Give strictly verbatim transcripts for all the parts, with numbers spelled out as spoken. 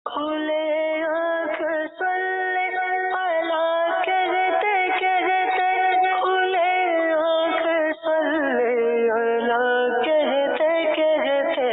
کھلے آنکھ سلے اللہ کہتے کہتے، کھلے آنکھ سلے اللہ کہتے کہتے۔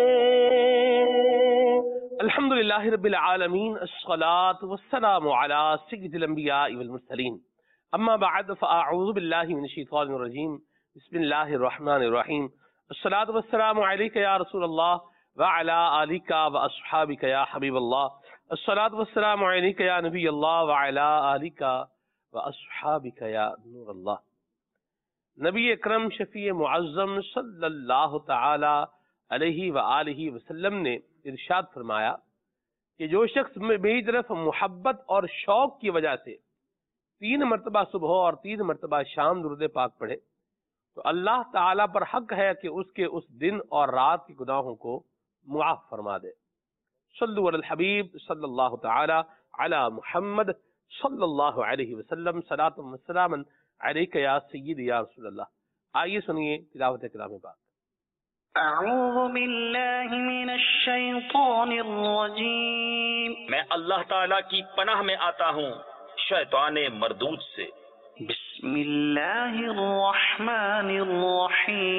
الحمدللہ رب العالمین، الصلاة والسلام علی سید الانبیاء والمرسلین، اما بعد فاعوذ باللہ من الشیطان الرجیم، بسم اللہ الرحمن الرحیم، الصلاة والسلام علیک یا رسول اللہ وعلی آلک واصحابک یا حبیب اللہ، الصلاة والسلام علیک یا نبی اللہ وعلی آلک واصحابک یا نور اللہ۔ نبی اکرم شفیع معظم صلی اللہ تعالی علیہ وآلہ وسلم نے ارشاد فرمایا کہ جو شخص میری طرف محبت اور شوق کی وجہ سے تین مرتبہ صبح اور تین مرتبہ شام درود پاک پڑھے تو اللہ تعالیٰ پر حق ہے کہ اس کے اس دن اور رات کے گناہوں کو معاف فرما دے۔ صلو علی الحبیب صلی اللہ تعالی علی محمد صلی اللہ علیہ وسلم، صلاۃ و سلام علیک یا سیدی یا رسول اللہ۔ آئیے سنیے تلاوت کلام پاک۔ اعوذ باللہ من الشیطان الرجیم، میں اللہ تعالیٰ کی پناہ میں آتا ہوں شیطان مردود سے۔ بسم اللہ الرحمن الرحیم،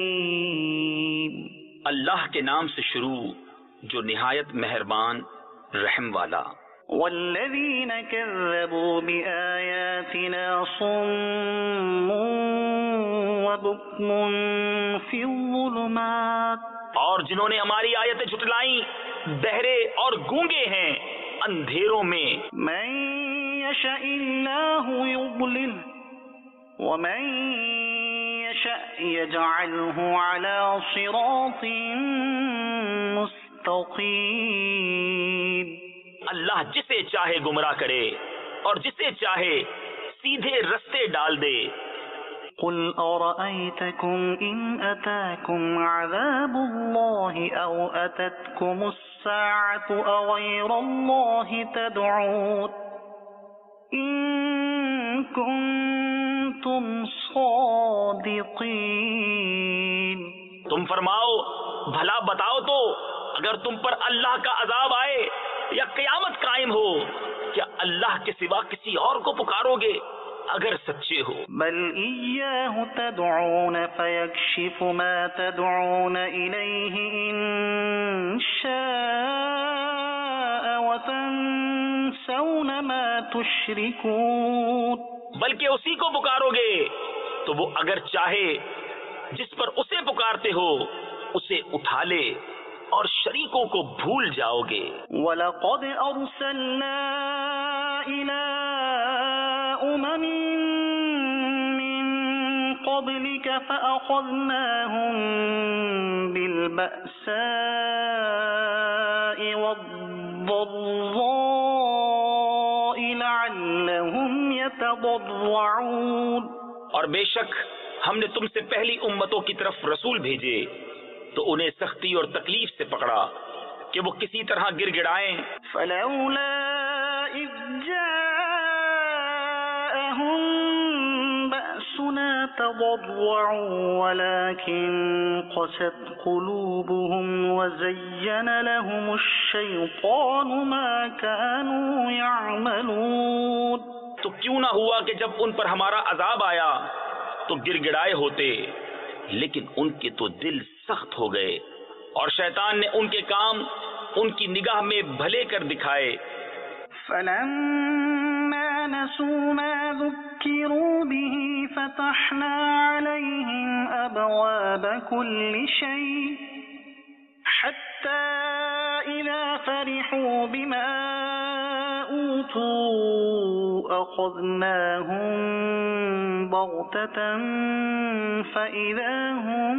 اللہ کے نام سے شروع جو نہایت مہربان رحم والا۔ والذین کذبوا بآیاتنا صم وبکم فی الظلمات، اور جنہوں نے ہماری آیتیں جھٹلائیں بہرے اور گونگے ہیں اندھیروں میں۔ من یشاء اللہ یضلل ومن یشاء یجعلہ علی صراط مستقیم، اللہ جسے چاہے گمراہ کرے اور جسے چاہے سیدھے رستے ڈال دے۔ قل ارأيتكم إن أتاكم عذاب الله أو أتتكم الساعة أغير الله تدعون إن كنتم صادقين۔ تم فرماؤ بھلا بتاؤ تو اگر تم پر اللہ کا عذاب آئے یا قیامت قائم ہو، کیا اللہ کے سوا کسی اور کو پکارو گے اگر سچے ہو؟ بل إياه تدعون فيكشف ما تدعون إليه إن شاء وتنسون ما تشركون، بلکہ اسی کو پکارو گے تو وہ اگر چاہے جس پر اسے پکارتے ہو اسے اٹھا لے اور شریکوں کو بھول جاؤ گے۔ وَلَقَدْ أَرْسَلْنَا إِلَىٰ أُمَمٍ مِّن قَبْلِكَ فَأَخَذْنَاهُم بِالْبَأْسَاءِ وَالضَّرَّاءِ لَعَلَّهُمْ يَتَضَرَّعُونَ، اور بے شک ہم نے تم سے پہلی امتوں کی طرف رسول بھیجے تو انہیں سختی اور تکلیف سے پکڑا کہ وہ کسی طرح گر گڑائیں۔ فلولا اذ جاءهم بأسنا تضرعوا ولكن قست قلوبهم وزين لهم الشيطان ما كانوا يعملون۔ تو کیوں نہ ہوا کہ جب ان پر ہمارا عذاب آیا تو گر گڑائے ہوتے، لیکن ان کے تو دل سخت ہو گئے اور شیطان نے ان کے کام ان کی نگاہ میں بھلے کر دکھائے۔ فلما نسوا ما ذكروا به فتحنا عليهم أبواب كل شيء حتى إذا فرحوا بما أوتوا أخذناهم بغتة فإذا هم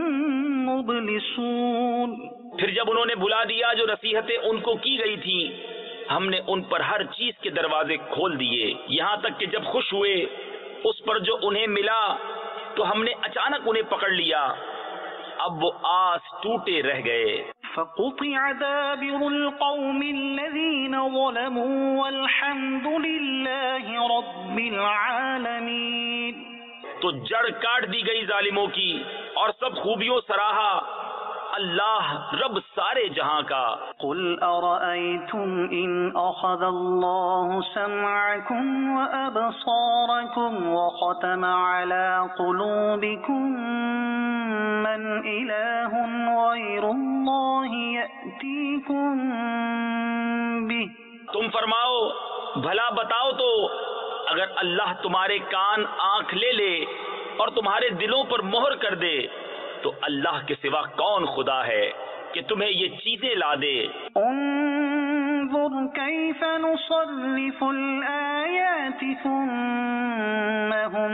مبلسون۔ پھر جب انہوں نے بلا دیا جو نصیحتیں ان کو کی گئی تھیں، ہم نے ان پر ہر چیز کے دروازے کھول دیے، یہاں تک کہ جب خوش ہوئے اس پر جو انہیں ملا تو ہم نے اچانک انہیں پکڑ لیا، اب وہ آس ٹوٹے رہ گئے۔ فقطع دابر القوم الذين ظلموا والحمد لله رب العالمين، تو جڑ کاٹ دی گئی ظالموں کی اور سب خوبیوں سراہا اللہ رب سارے جہاں کا۔ قل أرأيتم إن أخذ الله سمعكم وأبصاركم وختم على قلوبكم من إله غير الله يأتيكم به۔ تم فرماؤ بھلا بتاؤ تو اگر اللہ تمہارے کان آنکھ لے لے اور تمہارے دلوں پر مہر کر دے تو اللہ کے سوا کون خدا ہے کہ تمہیں یہ چیزیں لا دے؟ انظر كيف نصرف الآيات ثم هم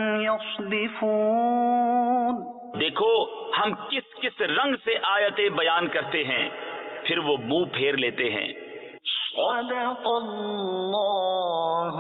يصدفون۔ دیکھو ہم کس کس رنگ سے آیتیں بیان کرتے ہیں پھر وہ منہ پھیر لیتے ہیں۔ صدق اللہ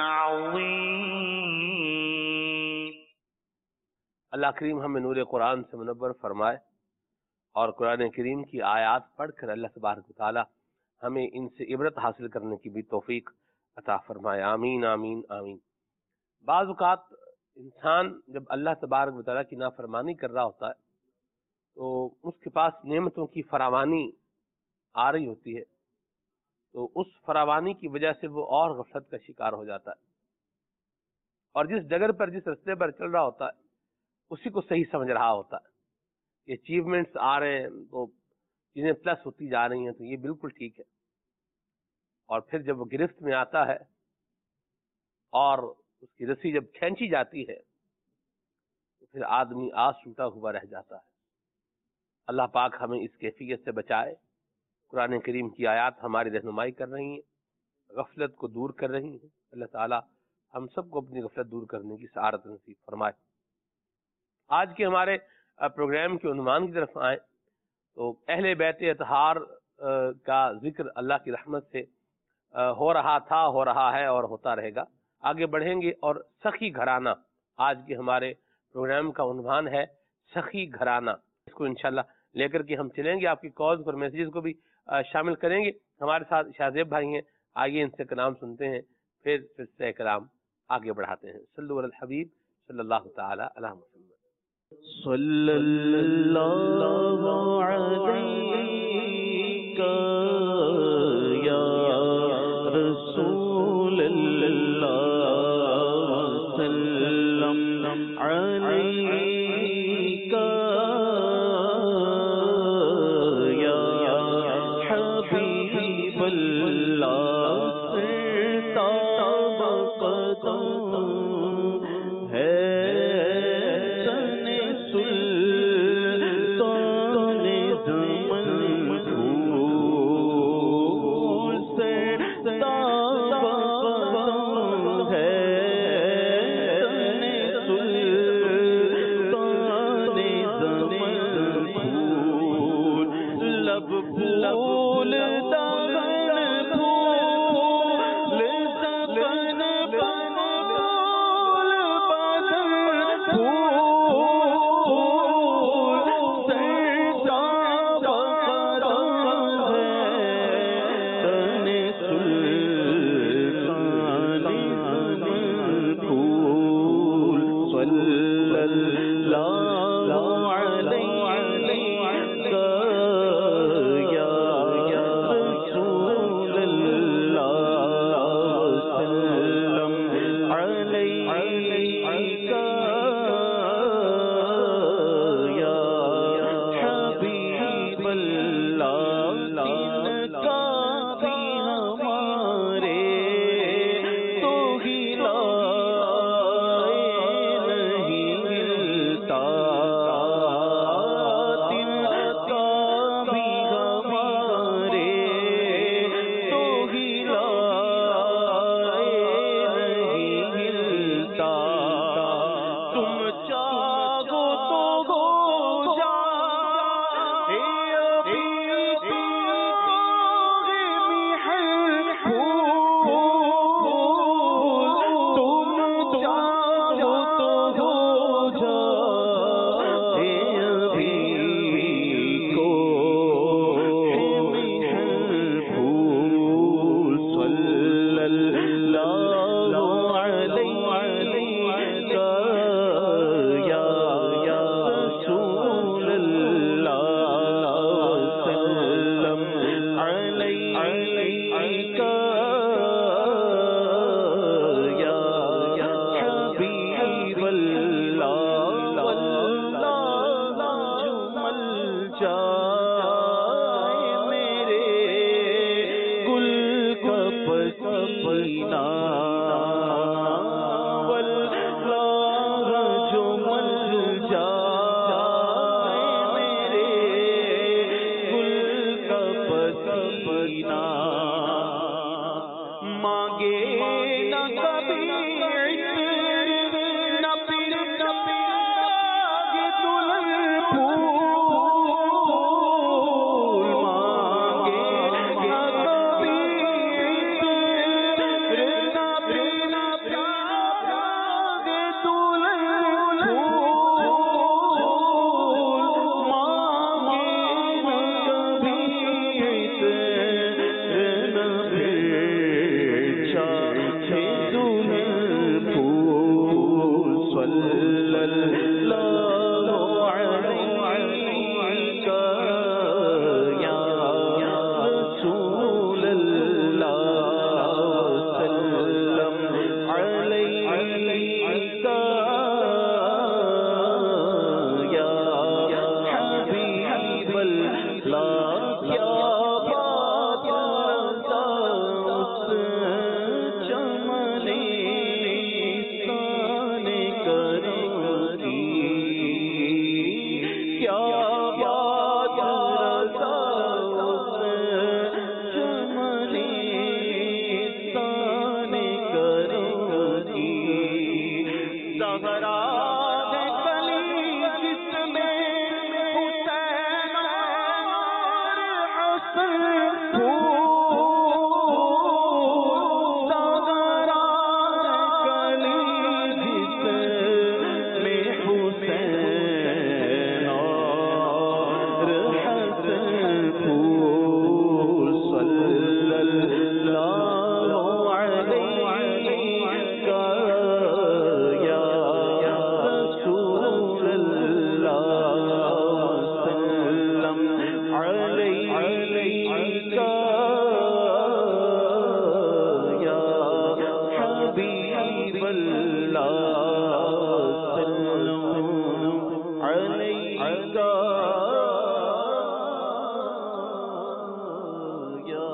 العظیم۔ اللہ کریم ہمیں نور قرآن سے منور فرمائے اور قرآن کریم کی آیات پڑھ کر اللہ تبارک و تعالی ہمیں ان سے عبرت حاصل کرنے کی بھی توفیق عطا فرمائے، آمین آمین آمین۔ بعض اوقات انسان جب اللہ تبارک و تعالی کی نافرمانی کر رہا ہوتا ہے تو اس کے پاس نعمتوں کی فراوانی آ رہی ہوتی ہے، تو اس فراوانی کی وجہ سے وہ اور غفلت کا شکار ہو جاتا ہے، اور جس ڈگر پر جس رستے پر چل رہا ہوتا ہے اسی کو صحیح سمجھ رہا ہوتا ہے۔ یہ اچیومنٹس آ رہے ہیں تو چیزیں پلس ہوتی جا رہی ہیں تو یہ بالکل ٹھیک ہے، اور پھر جب وہ گرفت میں آتا ہے اور اس کی رسی جب کھینچی جاتی ہے تو پھر آدمی آس ٹوٹا ہوا رہ جاتا ہے۔ اللہ پاک ہمیں اس کیفیت سے بچائے۔ قرآن کریم کی آیات ہماری رہنمائی کر رہی ہیں، غفلت کو دور کر رہی ہیں۔ اللہ تعالی ہم سب کو اپنی غفلت دور کرنے کی سعادت نصیب فرمائے۔ آج کے ہمارے پروگرام کے عنوان کی طرف آئیں تو اہل بیت اطہار کا ذکر اللہ کی رحمت سے ہو رہا تھا، ہو رہا ہے اور ہوتا رہے گا۔ آگے بڑھیں گے اور سخی گھرانہ آج کے ہمارے پروگرام کا عنوان ہے، سخی گھرانہ۔ اس کو انشاءاللہ لے کر کے ہم چلیں گے، آپ کی کالز اور میسیجز کو بھی شامل کریں گے۔ ہمارے ساتھ شاہزیب بھائی ہیں، آئیے ان سے کلام سنتے ہیں، پھر پھر سے کلام آگے بڑھاتے ہیں۔ صلو علی الحبیب صلی اللہ تعالی علیہ وسلم۔ صلی اللہ علیہ یا رسول اللہ وسلم علیک یا حبیب اللہ سرتاب قدم ہے لب پھول دہن پھول سینا واللہ جو مل جائے میرے گل کا پسینہ مانگے نہ کبھی نہ پھر نہ پاگے دلہن پھول مانگے نہ کبھی نہ پھر نہ پاگے دلہن پھول مانگے نہ کبھی نہ پھر چاہے دلہن پھول صلی اللہ علیہ یا رسول اللہ سلم علیہ یا حبیب اللہ کیا بات رضا اس چمن سان کرتی کیا بات رضا اس چمن سان کرتی زہرا نے کلی جس میں حسین اور حسن پھول زہرا نے کلی جس میں حسین اور حسن پھول صلی اللہ علیہ یا رسول اللہ سلم علیہ یا حبیب اللہ سلم علیہ یا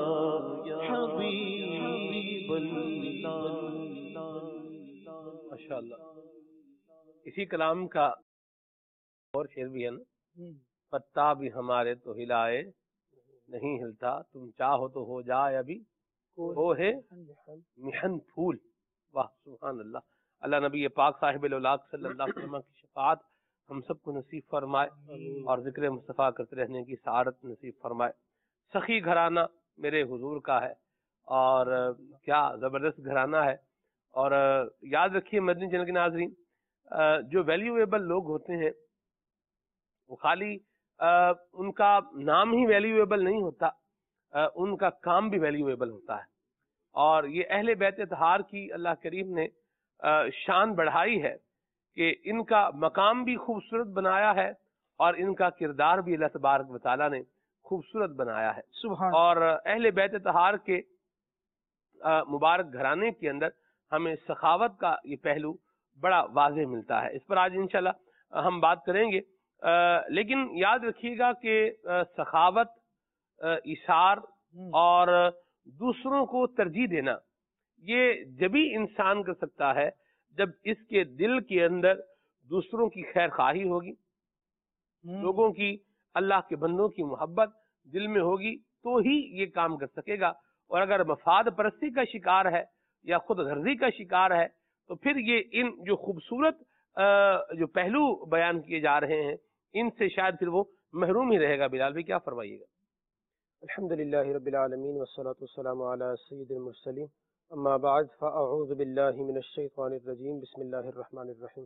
حبیب اللہ. ماشاءاللہ. اسی کلام کا اور شعر بھی ہے نا، پتا بھی ہمارے تو ہلائے نہیں ہلتا، تم چاہو تو ہو جائے ابھی وہ ہے محن پھول. واہ سبحان اللہ. اللہ نبی پاک صاحب الاولاق صلی اللہ علیہ وسلم کی شفاعت ہم سب کو نصیب فرمائے اور ذکر مصطفیٰ کرتے رہنے کی سعادت نصیب فرمائے. سخی گھرانہ میرے حضور کا ہے اور کیا زبردست گھرانہ ہے. اور یاد رکھیے مدنی چینل کے ناظرین، جو ویلیویبل لوگ ہوتے ہیں وہ خالی ان کا نام ہی ویلیویبل نہیں ہوتا، ان کا کام بھی ویلیویبل ہوتا ہے. اور یہ اہل بیت اطہار کی اللہ کریم نے شان بڑھائی ہے کہ ان کا مقام بھی خوبصورت بنایا ہے اور ان کا کردار بھی اللہ تبارک و تعالیٰ نے خوبصورت بنایا ہے. سبحان. اور اہل بیت اطہار کے مبارک گھرانے کے اندر ہمیں سخاوت کا یہ پہلو بڑا واضح ملتا ہے. اس پر آج انشاءاللہ ہم بات کریں گے. لیکن یاد رکھیے گا کہ سخاوت، ایثار اور دوسروں کو ترجیح دینا یہ جبھی انسان کر سکتا ہے جب اس کے دل کے اندر دوسروں کی خیر خواہی ہوگی، لوگوں کی، اللہ کے بندوں کی محبت دل میں ہوگی تو ہی یہ کام کر سکے گا. اور اگر مفاد پرستی کا شکار ہے یا خود غرضی کا شکار ہے تو پھر یہ ان جو خوبصورت جو پہلو بیان کیے جا رہے ہیں ان سے شاید پھر وہ محروم ہی رہے گا. بلال بھی کیا فرمائیے گا؟ الحمدللہ رب العالمین والصلاة والسلام علی سید المرسلین، اما بعد فاعوذ باللہ من الشیطان الرجیم، بسم اللہ الرحمن الرحیم.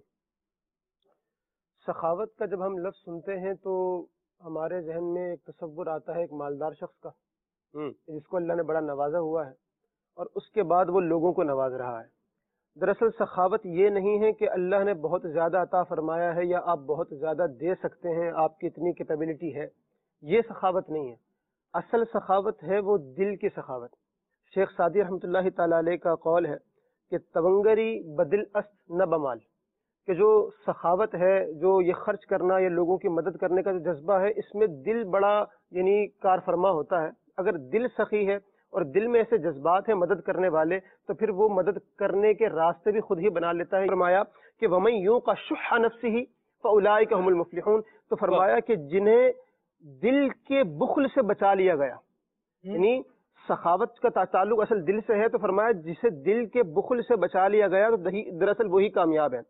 سخاوت کا جب ہم لفظ سنتے ہیں تو ہمارے ذہن میں ایک تصور آتا ہے ایک مالدار شخص کا جس کو اللہ نے بڑا نوازا ہوا ہے اور اس کے بعد وہ لوگوں کو نواز رہا ہے. دراصل سخاوت یہ نہیں ہے کہ اللہ نے بہت زیادہ عطا فرمایا ہے یا آپ بہت زیادہ دے سکتے ہیں، آپ کی اتنی کیپیبلٹی ہے، یہ سخاوت نہیں ہے. اصل سخاوت ہے وہ دل کی سخاوت. شیخ سعدی رحمۃ اللہ تعالیٰ علیہ کا قول ہے کہ تونگری بدل است نہ بمال، کہ جو سخاوت ہے، جو یہ خرچ کرنا یا لوگوں کی مدد کرنے کا جو جذبہ ہے، اس میں دل بڑا یعنی کار فرما ہوتا ہے. اگر دل سخی ہے اور دل میں ایسے جذبات ہیں مدد کرنے والے، تو پھر وہ مدد کرنے کے راستے بھی خود ہی بنا لیتا ہے۔ فرمایا کہ وَمَن يُوقَ شُحَّ نَفْسِهِ فَأُولَٰئِكَ هُمُ الْمُفْلِحُونَ، تو فرمایا کہ جنہیں دل کے بخل سے بچا لیا گیا، یعنی سخاوت کا تعلق اصل دل سے ہے، تو فرمایا جسے دل کے بخل سے بچا لیا گیا تو دراصل وہی کامیاب ہے۔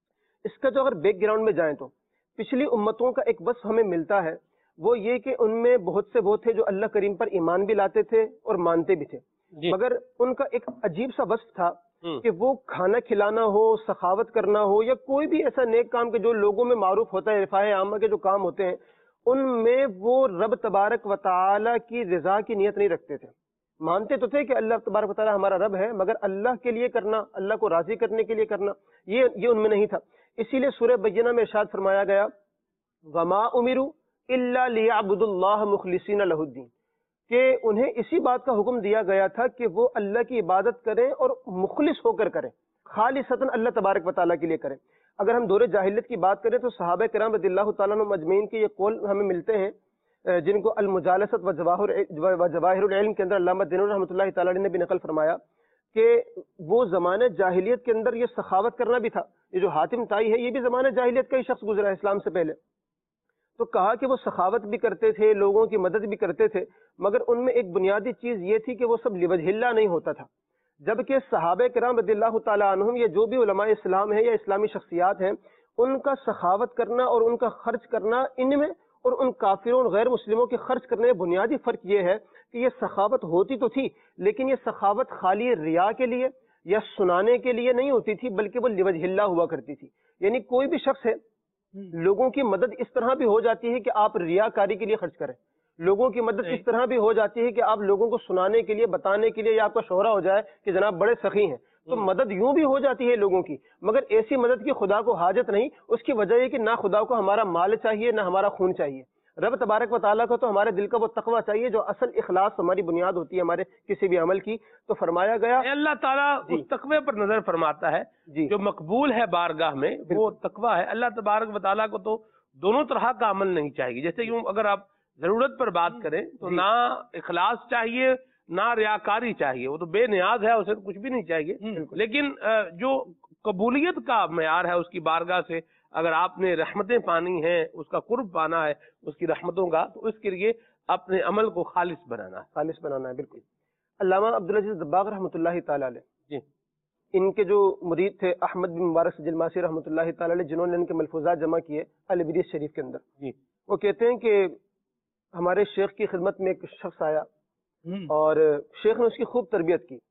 اس کا جو اگر بیک گراؤنڈ میں جائیں تو پچھلی امتوں کا ایک وصف ہمیں ملتا ہے، وہ یہ کہ ان میں بہت سے وہ تھے جو اللہ کریم پر ایمان بھی لاتے تھے اور مانتے بھی تھے، جی۔ مگر ان کا ایک عجیب سا وصف تھا کہ وہ کھانا کھلانا ہو، سخاوت کرنا ہو، یا کوئی بھی ایسا نیک کام کہ جو لوگوں میں معروف ہوتا ہے، رفاہ عامہ کے جو کام ہوتے ہیں، ان میں وہ رب تبارک و تعالی کی رضا کی نیت نہیں رکھتے تھے۔ مانتے تو تھے کہ اللہ تبارک و تعالی ہمارا رب ہے، مگر اللہ کے لیے کرنا، اللہ کو راضی کرنے کے لیے کرنا، یہ یہ ان میں نہیں تھا۔ اسی لیے سورہ بینہ میں ارشاد فرمایا گیا وَمَا أُمِرُوا إِلَّا لِيَعْبُدُوا اللَّهَ مُخْلِصِينَ لَهُ الدِّينَ، کہ انہیں اسی بات کا حکم دیا گیا تھا کہ وہ اللہ کی عبادت کریں اور مخلص ہو کر کریں، خالصتاً اللہ تبارک و تعالیٰ کے لیے کریں۔ اگر ہم دور جاہلیت کی بات کریں تو صحابہ کرام رضی اللہ تعالیٰ عنہم اجمعین کے یہ قول ہمیں ملتے ہیں، جن کو المجالست و جواہر العلم کے اندر علامہ دینور رحمۃ اللہ تعالیٰ نے بھی نقل فرمایا کہ وہ زمانہ جاہلیت کے اندر یہ سخاوت کرنا بھی تھا۔ یہ جو حاتم طائی ہے یہ بھی زمانہ جاہلیت کا ہی شخص گزرا ہے اسلام سے پہلے، تو کہا کہ وہ سخاوت بھی کرتے تھے، لوگوں کی مدد بھی کرتے تھے، مگر ان میں ایک بنیادی چیز یہ تھی کہ وہ سب لوجہ اللہ نہیں ہوتا تھا، جبکہ صحابہ کرام رضی اللہ تعالیٰ عنہم یا جو بھی علماء اسلام ہیں یا اسلامی شخصیات ہیں، ان کا سخاوت کرنا اور ان کا خرچ کرنا ان میں اور ان کافروں اور غیر مسلموں کے خرچ کرنے میں بنیادی فرق یہ ہے کہ یہ سخاوت ہوتی تو تھی، لیکن یہ سخاوت خالی ریا کے لیے یا سنانے کے لیے نہیں ہوتی تھی، بلکہ وہ لوجہ اللہ ہوا کرتی تھی۔ یعنی کوئی بھی شخص ہے، لوگوں کی مدد اس طرح بھی ہو جاتی ہے کہ آپ ریاکاری کے لیے خرچ کریں، لوگوں کی مدد اس طرح بھی ہو جاتی ہے کہ آپ لوگوں کو سنانے کے لیے، بتانے کے لیے، یا آپ کا شہرہ ہو جائے کہ جناب بڑے سخی ہیں، تو مدد یوں بھی ہو جاتی ہے لوگوں کی، مگر ایسی مدد کی خدا کو حاجت نہیں۔ اس کی وجہ یہ کہ نہ خدا کو ہمارا مال چاہیے، نہ ہمارا خون چاہیے، رب تبارک و تعالیٰ کو تو ہمارے دل کا وہ تقویٰ چاہیے جو اصل اخلاص ہماری بنیاد ہوتی ہے ہمارے کسی بھی عمل کی۔ تو فرمایا گیا اللہ تعالیٰ جی اس تقوی پر نظر فرماتا ہے جی جو مقبول ہے بارگاہ میں، وہ تقوی ہے۔ اللہ تبارک و تعالیٰ کو تو دونوں طرح کا عمل نہیں چاہیے، جیسے یوں اگر آپ ضرورت پر بات کریں تو جی نہ اخلاص چاہیے نہ ریاکاری چاہیے، وہ تو بے نیاز ہے، اسے تو کچھ بھی نہیں چاہیے، لیکن جو قبولیت کا معیار ہے اس کی بارگاہ سے اگر آپ نے رحمتیں پانی ہیں، اس کا قرب پانا ہے اس کی رحمتوں کا، تو اس کے لیے اپنے عمل کو خالص بنانا ہے، خالص بنانا ہے۔ بالکل۔ علامہ عبدالعزیز دباغ رحمۃ اللہ تعالیٰ علیہ، جی ان کے جو مرید تھے احمد بن مبارک سجلماسی رحمۃ اللہ تعالیٰ علیہ، جنہوں نے ان کے ملفوظات جمع کیے البریز شریف کے اندر، جی وہ کہتے ہیں کہ ہمارے شیخ کی خدمت میں ایک شخص آیا اور شیخ نے اس کی خوب تربیت کی،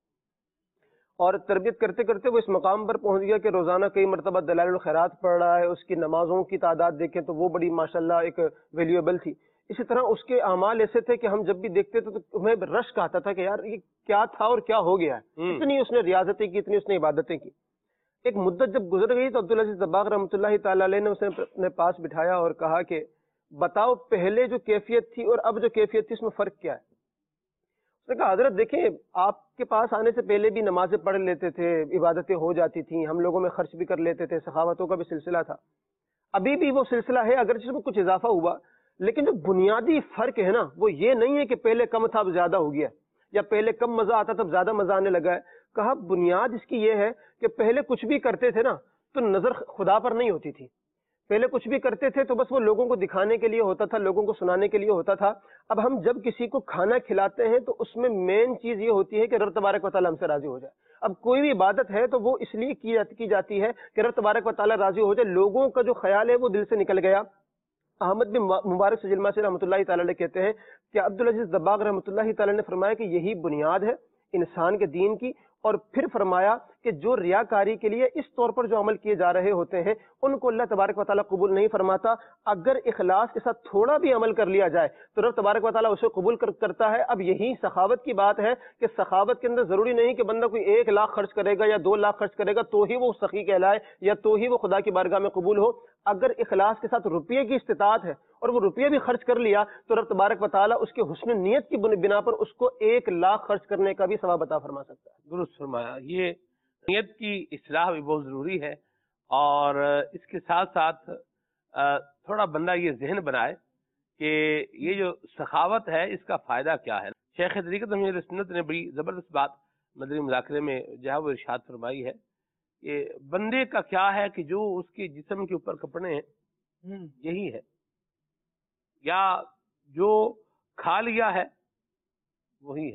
اور تربیت کرتے کرتے وہ اس مقام پر پہنچ گیا کہ روزانہ کئی مرتبہ دلائل الخیرات پڑھ رہا ہے، اس کی نمازوں کی تعداد دیکھیں تو وہ بڑی ماشاءاللہ ایک ویلیویبل تھی۔ اسی طرح اس کے اعمال ایسے تھے کہ ہم جب بھی دیکھتے تھے تو ہمیں رشک آتا تھا کہ یار یہ کیا تھا اور کیا ہو گیا ہے، اتنی اس نے ریاضتیں کی، اتنی اس نے عبادتیں کی۔ ایک مدت جب گزر گئی تو عبدالعزیز دباغ رحمۃ اللہ تعالیٰ علیہ نے اسے اپنے پاس بٹھایا اور کہا کہ بتاؤ پہلے جو کیفیت تھی اور اب جو کیفیت تھی اس میں فرق کیا ہے؟ اس نے کہا حضرت دیکھیں، آپ کے پاس آنے سے پہلے بھی نمازیں پڑھ لیتے تھے، عبادتیں ہو جاتی تھیں، ہم لوگوں میں خرچ بھی کر لیتے تھے، سخاوتوں کا بھی سلسلہ تھا، ابھی بھی وہ سلسلہ ہے، اگرچہ اس میں کچھ اضافہ ہوا، لیکن جو بنیادی فرق ہے نا وہ یہ نہیں ہے کہ پہلے کم تھا اب زیادہ ہو گیا، یا پہلے کم مزہ آتا تھا اب زیادہ مزہ آنے لگا ہے۔ کہا بنیاد اس کی یہ ہے کہ پہلے کچھ بھی کرتے تھے نا تو نظر خدا پر نہیں ہوتی تھی، پہلے کچھ بھی کرتے تھے تو بس وہ لوگوں کو دکھانے کے لیے ہوتا تھا، لوگوں کو سنانے کے لیے ہوتا تھا۔ اب ہم جب کسی کو کھانا کھلاتے ہیں تو اس میں مین چیز یہ ہوتی ہے کہ رب تبارک و تعالیٰ ہم سے راضی ہو جائے۔ اب کوئی بھی عبادت ہے تو وہ اس لیے کی جاتی ہے کہ رب تبارک و تعالیٰ راضی ہو جائے، لوگوں کا جو خیال ہے وہ دل سے نکل گیا۔ احمد بن مبارک سجلماسی رحمۃ اللہ تعالیٰ علیہ کہتے ہیں کہ عبدالعزیز دباغ رحمۃ اللہ تعالیٰ نے فرمایا کہ یہی بنیاد ہے انسان کے دین کی، اور پھر فرمایا کہ جو ریاکاری کے لیے اس طور پر جو عمل کیے جا رہے ہوتے ہیں ان کو اللہ تبارک و تعالیٰ قبول نہیں فرماتا۔ اگر اخلاص کے ساتھ تھوڑا بھی عمل کر لیا جائے تو رب تبارک و تعالیٰ اسے قبول کر کرتا ہے۔ اب یہی سخاوت کی بات ہے کہ سخاوت کے اندر ضروری نہیں کہ بندہ کوئی ایک لاکھ خرچ کرے گا یا دو لاکھ خرچ کرے گا تو ہی وہ سخی کہلائے یا تو ہی وہ خدا کی بارگاہ میں قبول ہو۔ اگر اخلاص کے ساتھ روپیے کی استطاعت ہے اور وہ روپیے بھی خرچ کر لیا تو رب تبارک و تعالیٰ اس کے حسن نیت کی بنا پر اس کو ایک لاکھ خرچ کرنے کا بھی ثواب عطا فرما سکتا ہے۔ درست فرمایا۔ یہ نیت کی اصلاح بھی بہت ضروری ہے، اور اس کے ساتھ ساتھ تھوڑا بندہ یہ ذہن بنائے کہ یہ جو سخاوت ہے اس کا فائدہ کیا ہے۔ شیخ طریقت امیر سنت نے بڑی زبردست بات مدنی مذاکرے میں جو ہے وہ ارشاد فرمائی ہے کہ بندے کا کیا ہے کہ جو اس کے جسم کے اوپر کپڑے ہیں یہی ہے، یا جو کھا لیا ہے وہی ہے.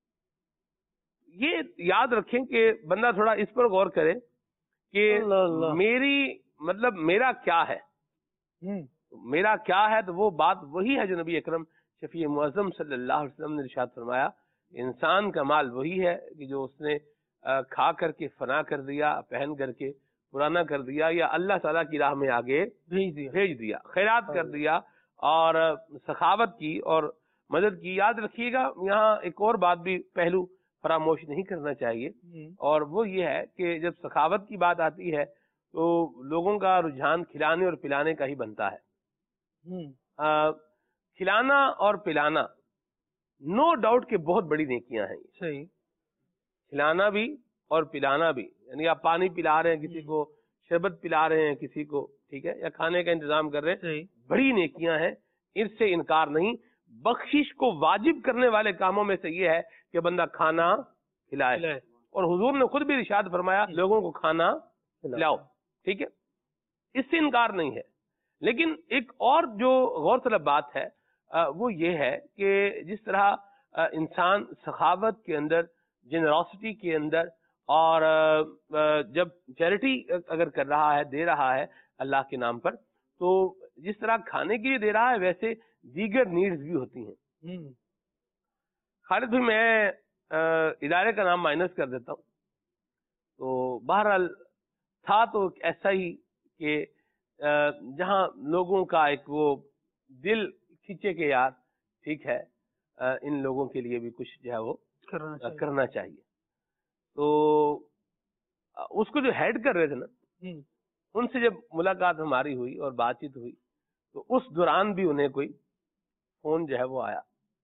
یہ یاد رکھیں کہ بندہ تھوڑا اس پر غور کرے کہ اللہ اللہ. میری مطلب میرا کیا ہے، میرا کیا ہے، تو وہ بات وہی ہے جو نبی اکرم شفیع معظم صلی اللہ علیہ وسلم نے ارشاد فرمایا. انسان کا مال وہی ہے کہ جو اس نے کھا کر کے فنا کر دیا، پہن کر کے پرانا کر دیا، یا اللہ تعالیٰ کی راہ میں آگے بھیج دیا بھیج دیا، خیرات کر دیا اور سخاوت کی اور مدد کی. یاد رکھیے گا یہاں ایک اور بات بھی پہلو فراموش نہیں کرنا چاہیے، اور وہ یہ ہے کہ جب سخاوت کی بات آتی ہے تو لوگوں کا رجحان کھلانے اور پلانے کا ہی بنتا ہے. آ, کھلانا اور پلانا نو ڈاؤٹ کہ بہت بڑی نیکیاں ہیں. صحیح. کھلانا بھی اور پلانا بھی، یعنی آپ پانی پلا رہے ہیں کسی کو، شربت پلا رہے ہیں کسی کو، ٹھیک ہے، یا کھانے کا انتظام کر رہے ہیں، صحیح. بڑی نیکیاں ہیں، اس سے انکار نہیں. بخشش کو واجب کرنے والے کاموں میں سے یہ ہے کہ بندہ کھانا کھلائے، اور حضور نے خود بھی ارشاد فرمایا لوگوں کو کھانا کھلاؤ، ٹھیک ہے، اس سے انکار نہیں ہے. لیکن ایک اور جو غور طلب بات ہے وہ یہ ہے کہ جس طرح انسان سخاوت کے اندر، جنراسٹی کے اندر، اور جب چیریٹی اگر کر رہا ہے، دے رہا ہے اللہ کے نام پر، تو جس طرح کھانے کے لیے دے رہا ہے ویسے دیگر نیڈز بھی ہوتی ہیں. خالد بھی میں ادارے کا نام مائنس کر دیتا ہوں. تو بہرحال تھا تو ایسا ہی کہ جہاں لوگوں کا ایک وہ دل کھینچے کہ یار ٹھیک ہے ان لوگوں کے لیے بھی کچھ جو ہے وہ کرنا چاہیے. کرنا چاہیے. تو اس کو جو ہیڈ کر رہے تھے نا، ان سے جب ملاقات ہماری ہوئی اور بات چیت ہوئی تو اس دوران بھی انہیں کوئی فون جو ہے وہ آیا،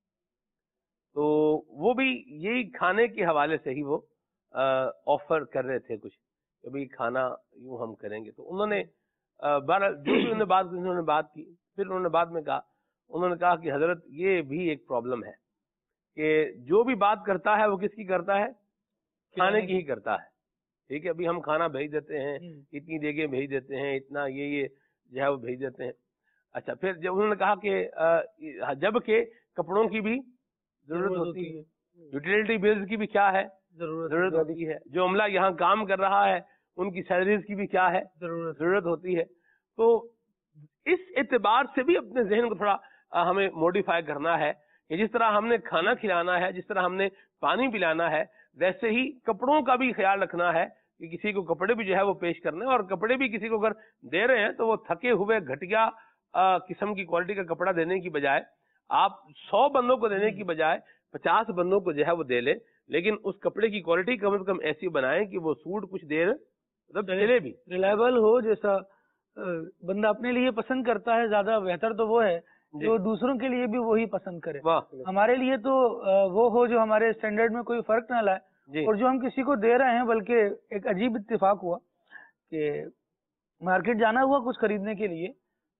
تو وہ بھی یہی کھانے کے حوالے سے ہی وہ آفر کر رہے تھے کچھ کہ بھائی کھانا یوں ہم کریں گے. تو انہوں نے بارہ جو بھی انہوں نے بات کی انہوں نے بات کی پھر انہوں نے بعد میں کہا انہوں نے کہا کہ حضرت یہ بھی ایک پرابلم ہے کہ جو بھی بات کرتا ہے وہ کس کی کرتا ہے؟ کھانے کی ہی کرتا ہے. ٹھیک ہے، ابھی ہم کھانا بھیج دیتے ہیں، اتنی دیگیں بھیج دیتے ہیں، اتنا یہ یہ جو ہے وہ بھیج دیتے ہیں. اچھا، پھر جب انہوں نے کہا کہ جب کہ کپڑوں کی بھی ضرورت ہوتی ہے، یوٹیلٹی بلز کی بھی کیا ہے ضرورت ہوتی ہے، جو عملہ یہاں کام کر رہا ہے ان کی سیلریز کی بھی کیا ہے ضرورت ہوتی ہے. تو اس اعتبار سے بھی اپنے ذہن کو تھوڑا ہمیں موڈیفائی کرنا ہے کہ جس طرح ہم نے کھانا کھلانا ہے، جس طرح ہم نے پانی پلانا ہے، ویسے ہی کپڑوں کا بھی خیال رکھنا ہے کہ کسی کو کپڑے بھی جو ہے وہ پیش کرنے، اور کپڑے بھی کسی کو اگر دے رہے ہیں تو وہ تھکے ہوئے گھٹیا قسم کی کوالٹی کا کپڑا دینے کی بجائے آپ سو بندوں کو دینے کی بجائے پچاس بندوں کو جو ہے وہ دے لیں، لیکن اس کپڑے کی کوالٹی کم از کم ایسی بنائیں کہ وہ سوٹ کچھ دیر مطلب چلے بھی، ریلائبل ہو، جیسا بندہ اپنے لیے پسند کرتا ہے. زیادہ بہتر تو وہ ہے جو دوسروں کے لیے بھی وہی پسند کرے. ہمارے لیے تو وہ ہو جو ہمارے اسٹینڈرڈ میں کوئی فرق نہ لائے، اور جو ہم کسی کو دے رہے ہیں. بلکہ ایک عجیب اتفاق ہوا کہ مارکیٹ جانا ہوا کچھ خریدنے کے لیے،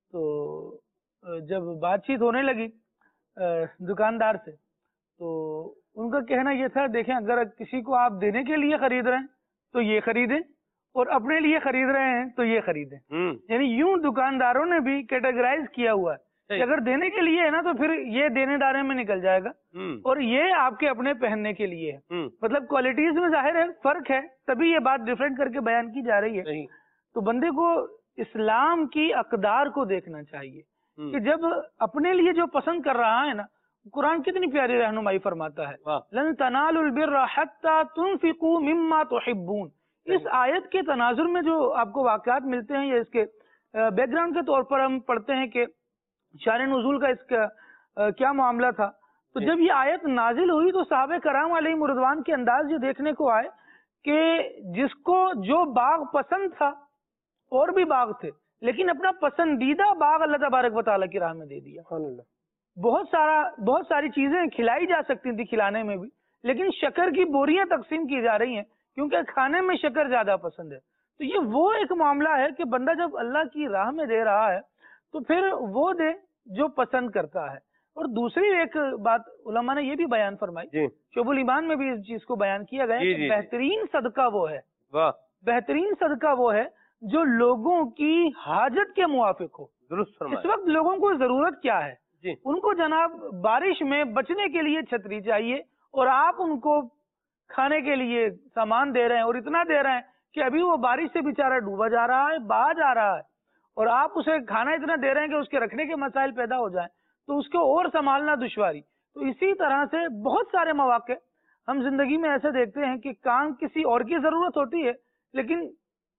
تو جب بات چیت ہونے لگی دکاندار سے تو ان کا کہنا یہ تھا دیکھیں اگر کسی کو آپ دینے کے لیے خرید رہے ہیں تو یہ خریدیں، اور اپنے لیے خرید رہے ہیں تو یہ خریدیں. یعنی یوں دکانداروں نے بھی کیٹیگرائز کیا ہوا ہے کہ اگر دینے کے لیے ہے نا تو پھر یہ دینے دانے میں نکل جائے گا، اور یہ آپ کے اپنے پہننے کے لیے ہے. مطلب کوالٹیز میں ظاہر ہے فرق ہے، تبھی یہ بات ڈیفرنٹ کر کے بیان کی جا رہی ہے. تو بندے کو اسلام کی اقدار کو دیکھنا چاہیے کہ جب اپنے لیے جو پسند کر رہا ہے نا، قرآن کتنی پیاری رہنمائی فرماتا ہے، لن تنالوا البر حتى تنفقوا مما تحبون. اس آیت کے تناظر میں جو آپ کو واقعات ملتے ہیں یا اس کے بیک گراؤنڈ کے طور پر ہم پڑھتے ہیں کہ شان نزول کا اس کا کیا معاملہ تھا. تو جب یہ آیت نازل ہوئی تو صحابہ کرام علیہ رضوان کے انداز یہ دیکھنے کو آئے کہ جس کو جو باغ پسند تھا، اور بھی باغ تھے لیکن اپنا پسندیدہ باغ اللہ تبارک و تعالیٰ کی راہ میں دے دیا. بہت سارا بہت ساری چیزیں کھلائی جا سکتی تھی کھلانے میں بھی، لیکن شکر کی بوریاں تقسیم کی جا رہی ہیں کیونکہ کھانے میں شکر زیادہ پسند ہے. تو یہ وہ ایک معاملہ ہے کہ بندہ جب اللہ کی راہ میں دے رہا ہے تو پھر وہ دے جو پسند کرتا ہے. اور دوسری ایک بات علماء نے یہ بھی بیان فرمائی، شعب الایمان میں بھی اس چیز کو بیان کیا گیا کہ بہترین صدقہ وہ ہے، بہترین صدقہ وہ ہے جو لوگوں کی حاجت کے موافق ہو۔ اس وقت لوگوں کو ضرورت کیا ہے؟ ان کو جناب بارش میں بچنے کے لیے چھتری چاہیے، اور آپ ان کو کھانے کے لیے سامان دے رہے ہیں، اور اتنا دے رہے ہیں کہ ابھی وہ بارش سے بیچارہ ڈوبا جا رہا ہے، بہا جا رہا ہے، اور آپ اسے کھانا اتنا دے رہے ہیں کہ اس کے رکھنے کے مسائل پیدا ہو جائیں، تو اس کو اور سنبھالنا دشواری۔ تو اسی طرح سے بہت سارے مواقع ہم زندگی میں ایسے دیکھتے ہیں کہ کام کسی اور کی ضرورت ہوتی ہے، لیکن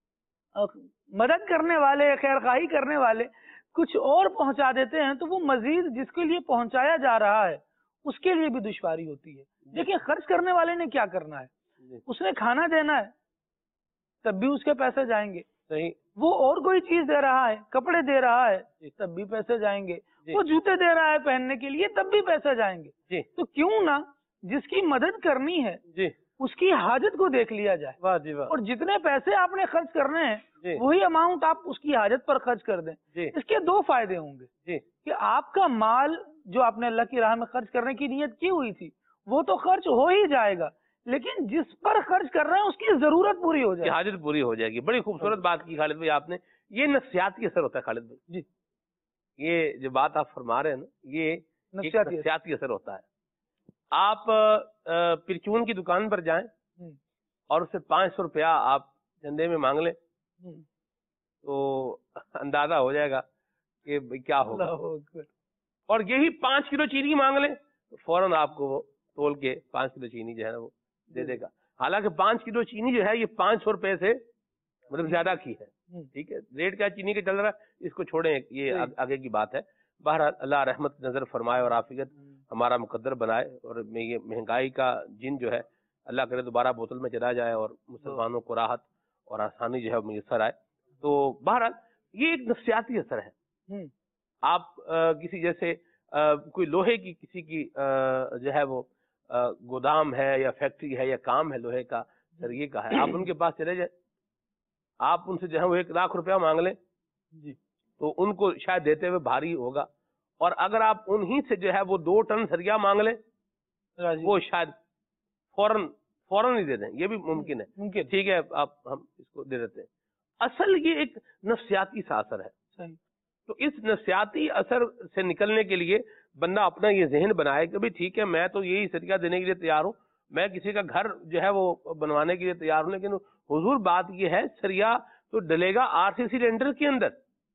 مدد کرنے والے، خیر خواہی کرنے والے کچھ اور پہنچا دیتے ہیں، تو وہ مزید جس کے لیے پہنچایا جا رہا ہے اس کے لیے بھی دشواری ہوتی ہے۔ دیکھیں خرچ کرنے والے نے کیا کرنا ہے، اس نے کھانا دینا ہے تب بھی اس کے پیسے جائیں گے، وہ اور کوئی چیز دے رہا ہے، کپڑے دے رہا ہے تب بھی پیسے جائیں گے، وہ جوتے دے رہا ہے پہننے کے لیے تب بھی پیسے جائیں گے۔ تو کیوں نہ جس کی مدد کرنی ہے اس کی حاجت کو دیکھ لیا جائے، اور جتنے پیسے آپ نے خرچ کرنے ہیں وہی اماؤنٹ آپ اس کی حاجت پر خرچ کر دیں۔ اس کے دو فائدے ہوں گے کہ آپ کا مال جو آپ نے اللہ کی راہ میں خرچ کرنے کی نیت کی ہوئی تھی وہ تو خرچ ہو ہی جائے گا، لیکن جس پر خرچ کر رہے ہیں اس کی ضرورت پوری ہو جائے گی، حاجت پوری ہو جائے گی۔ بڑی خوبصورت بات کی خالد بھائی آپ نے، یہ نفسیاتی اثر ہوتا ہے خالد بھائی جی، یہ جو بات آپ فرما رہے ہیں نا یہ نفسیاتی اثر ہوتا ہے۔ آپ پرچون کی دکان پر جائیں اور اسے پانچ سو روپیہ آپ چندے میں مانگ لیں تو اندازہ ہو جائے گا کہ کیا ہوگا، اور یہی پانچ کلو چینی مانگ لیں تو فوراً آپ کو وہ تول کے پانچ کلو چینی جو ہے نا وہ دے دے گا۔ حالانکہ پانچ کلو چینی جو ہے یہ پانچ سو روپے سے مطلب زیادہ کی ہے، ٹھیک ہے، ریٹ کیا چینی کا چل رہا ہے اس کو چھوڑیں، یہ آگے کی بات ہے۔ بہرحال اللہ رحمت نظر فرمائے اور عافیت ہمارا مقدر بنائے، اور میں یہ مہنگائی کا جن جو ہے اللہ کرے دوبارہ بوتل میں چلا جائے اور مسلمانوں کو راحت اور آسانی جو ہے میسر آئے۔ تو بہرحال یہ ایک نفسیاتی اثر ہے۔ آپ کسی جیسے کوئی لوہے کی کسی کی جو ہے وہ گودام ہے یا فیکٹری ہے یا کام ہے لوہے کا سریے کا ہے، آپ ان کے پاس چلے جائیں، آپ ان سے جو ہے وہ ایک لاکھ روپیہ مانگ لیں جی تو ان کو شاید دیتے ہوئے بھاری ہوگا، اور اگر آپ انہی سے جو ہے وہ دو ٹن سریا مانگ لیں وہ شاید فوراً فوراً ہی دے دیں، یہ بھی ممکن ہے، ممکن ٹھیک ہے آپ ہم اس کو دے دیتے ہیں۔ اصل یہ ایک نفسیاتی سا اثر ہے، تو اس نفسیاتی اثر سے نکلنے کے لیے بندہ اپنا یہ ذہن بنائے کہ بھی ٹھیک ہے میں تو یہی سریا دینے کے لیے تیار ہوں، میں کسی کا گھر جو ہے وہ بنوانے کے لیے تیار ہوں، لیکن حضور بات یہ ہے سریا تو ڈلے گا آر سی سی سلینڈر کے اندر۔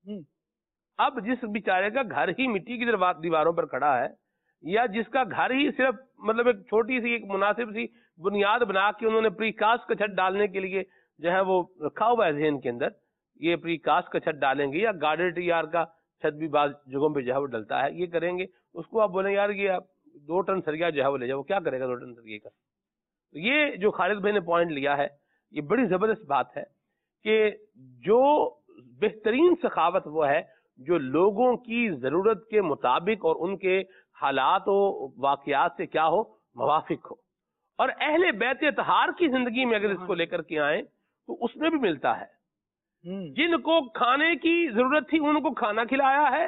اب جس بیچارے کا گھر ہی مٹی کی دیواروں پر کھڑا ہے، یا جس کا گھر ہی صرف مطلب ایک چھوٹی سی ایک مناسب سی بنیاد بنا کے انہوں نے پری کاسٹ کا چھت ڈالنے کے لیے جو ہے وہ رکھا ہوا ہے ذہن کے اندر، یہ پری کاسٹ کا چھت ڈالیں گے، یا گارڈر ٹی آر کا چھت بھی بعض جگہوں پہ جو ہے وہ ڈلتا ہے، یہ کریں گے، اس کو آپ بولیں یار یہ آپ دو ٹن سریا جو ہے وہ لے جاؤ، کیا کرے گا دو ٹن سریا کا؟ یہ جو خالد بھائی نے پوائنٹ لیا ہے یہ بڑی زبردست بات ہے کہ جو بہترین سخاوت وہ ہے جو لوگوں کی ضرورت کے مطابق اور ان کے حالات و واقعات سے کیا ہو، موافق ہو، اور اہل بیت اطہار کی زندگی میں اگر اس کو لے کر کے آئیں تو اس میں بھی ملتا ہے۔ جن کو کھانے کی ضرورت تھی ان کو کھانا کھلایا ہے،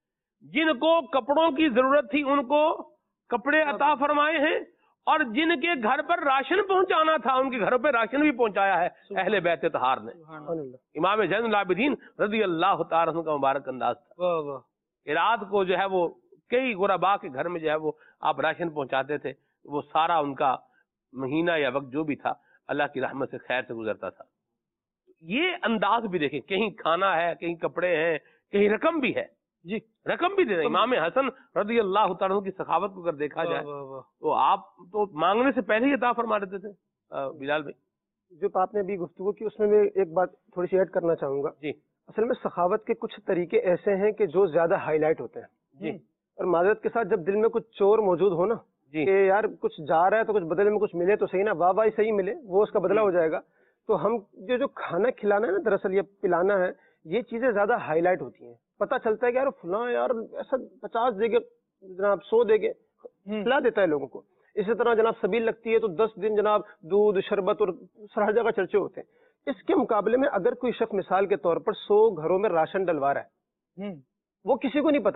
جن کو کپڑوں کی ضرورت تھی ان کو کپڑے عطا فرمائے ہیں، اور جن کے گھر پر راشن پہنچانا تھا ان کے گھروں پہ راشن بھی پہنچایا ہے اہل بیت اطہار نے۔ امام زین العابدین رضی اللہ تعالیٰ عنہ کا مبارک انداز تھا، رات کو جو ہے وہ کئی غربا کے گھر میں جو ہے وہ آپ راشن پہنچاتے تھے، وہ سارا ان کا مہینہ یا وقت جو بھی تھا اللہ کی رحمت سے خیر سے گزرتا تھا۔ یہ انداز بھی دیکھیں، کہیں کھانا ہے، کہیں کپڑے ہیں، کہیں رقم بھی ہے، جی رقم بھی دے رہے۔ امام حسن رضی اللہ تعالیٰ کی سخاوت کو اگر دیکھا جائے تو آپ تو مانگنے سے پہلے ہی عطا فرما دیتے تھے۔ بلال بھائی جو آپ نے ابھی گفتگو کی اس میں میں ایک بات تھوڑی سی ایڈ کرنا چاہوں گا جی، اصل میں سخاوت کے کچھ طریقے ایسے ہیں کہ جو زیادہ ہائی لائٹ ہوتے ہیں جی، اور معذرت کے ساتھ جب دل میں کچھ چور موجود ہو نا جی کہ یار کچھ جا رہا ہے تو کچھ بدلے میں کچھ ملے تو صحیح نا، واہ واہ صحیح ملے وہ اس کا بدلہ ہو جائے گا، تو ہم جو جو کھانا کھلانا ہے نا دراصل یہ پلانا ہے، یہ چیزیں زیادہ ہائی لائٹ ہوتی ہیں، پتہ چلتا ہے کہ یار فلاں یار ایسا پچاس دے گے جناب سو دے گے کھلا دیتا ہے لوگوں کو، اسی طرح جناب سبیل لگتی ہے تو دس دن جناب دودھ شربت اور ہر جگہ چرچے ہوتے ہیں۔ اس کے مقابلے میں اگر کوئی شخص مثال کے طور پر سو گھروں میں راشن ڈلوا رہا ہے، وہ کسی کو نہیں پتا نا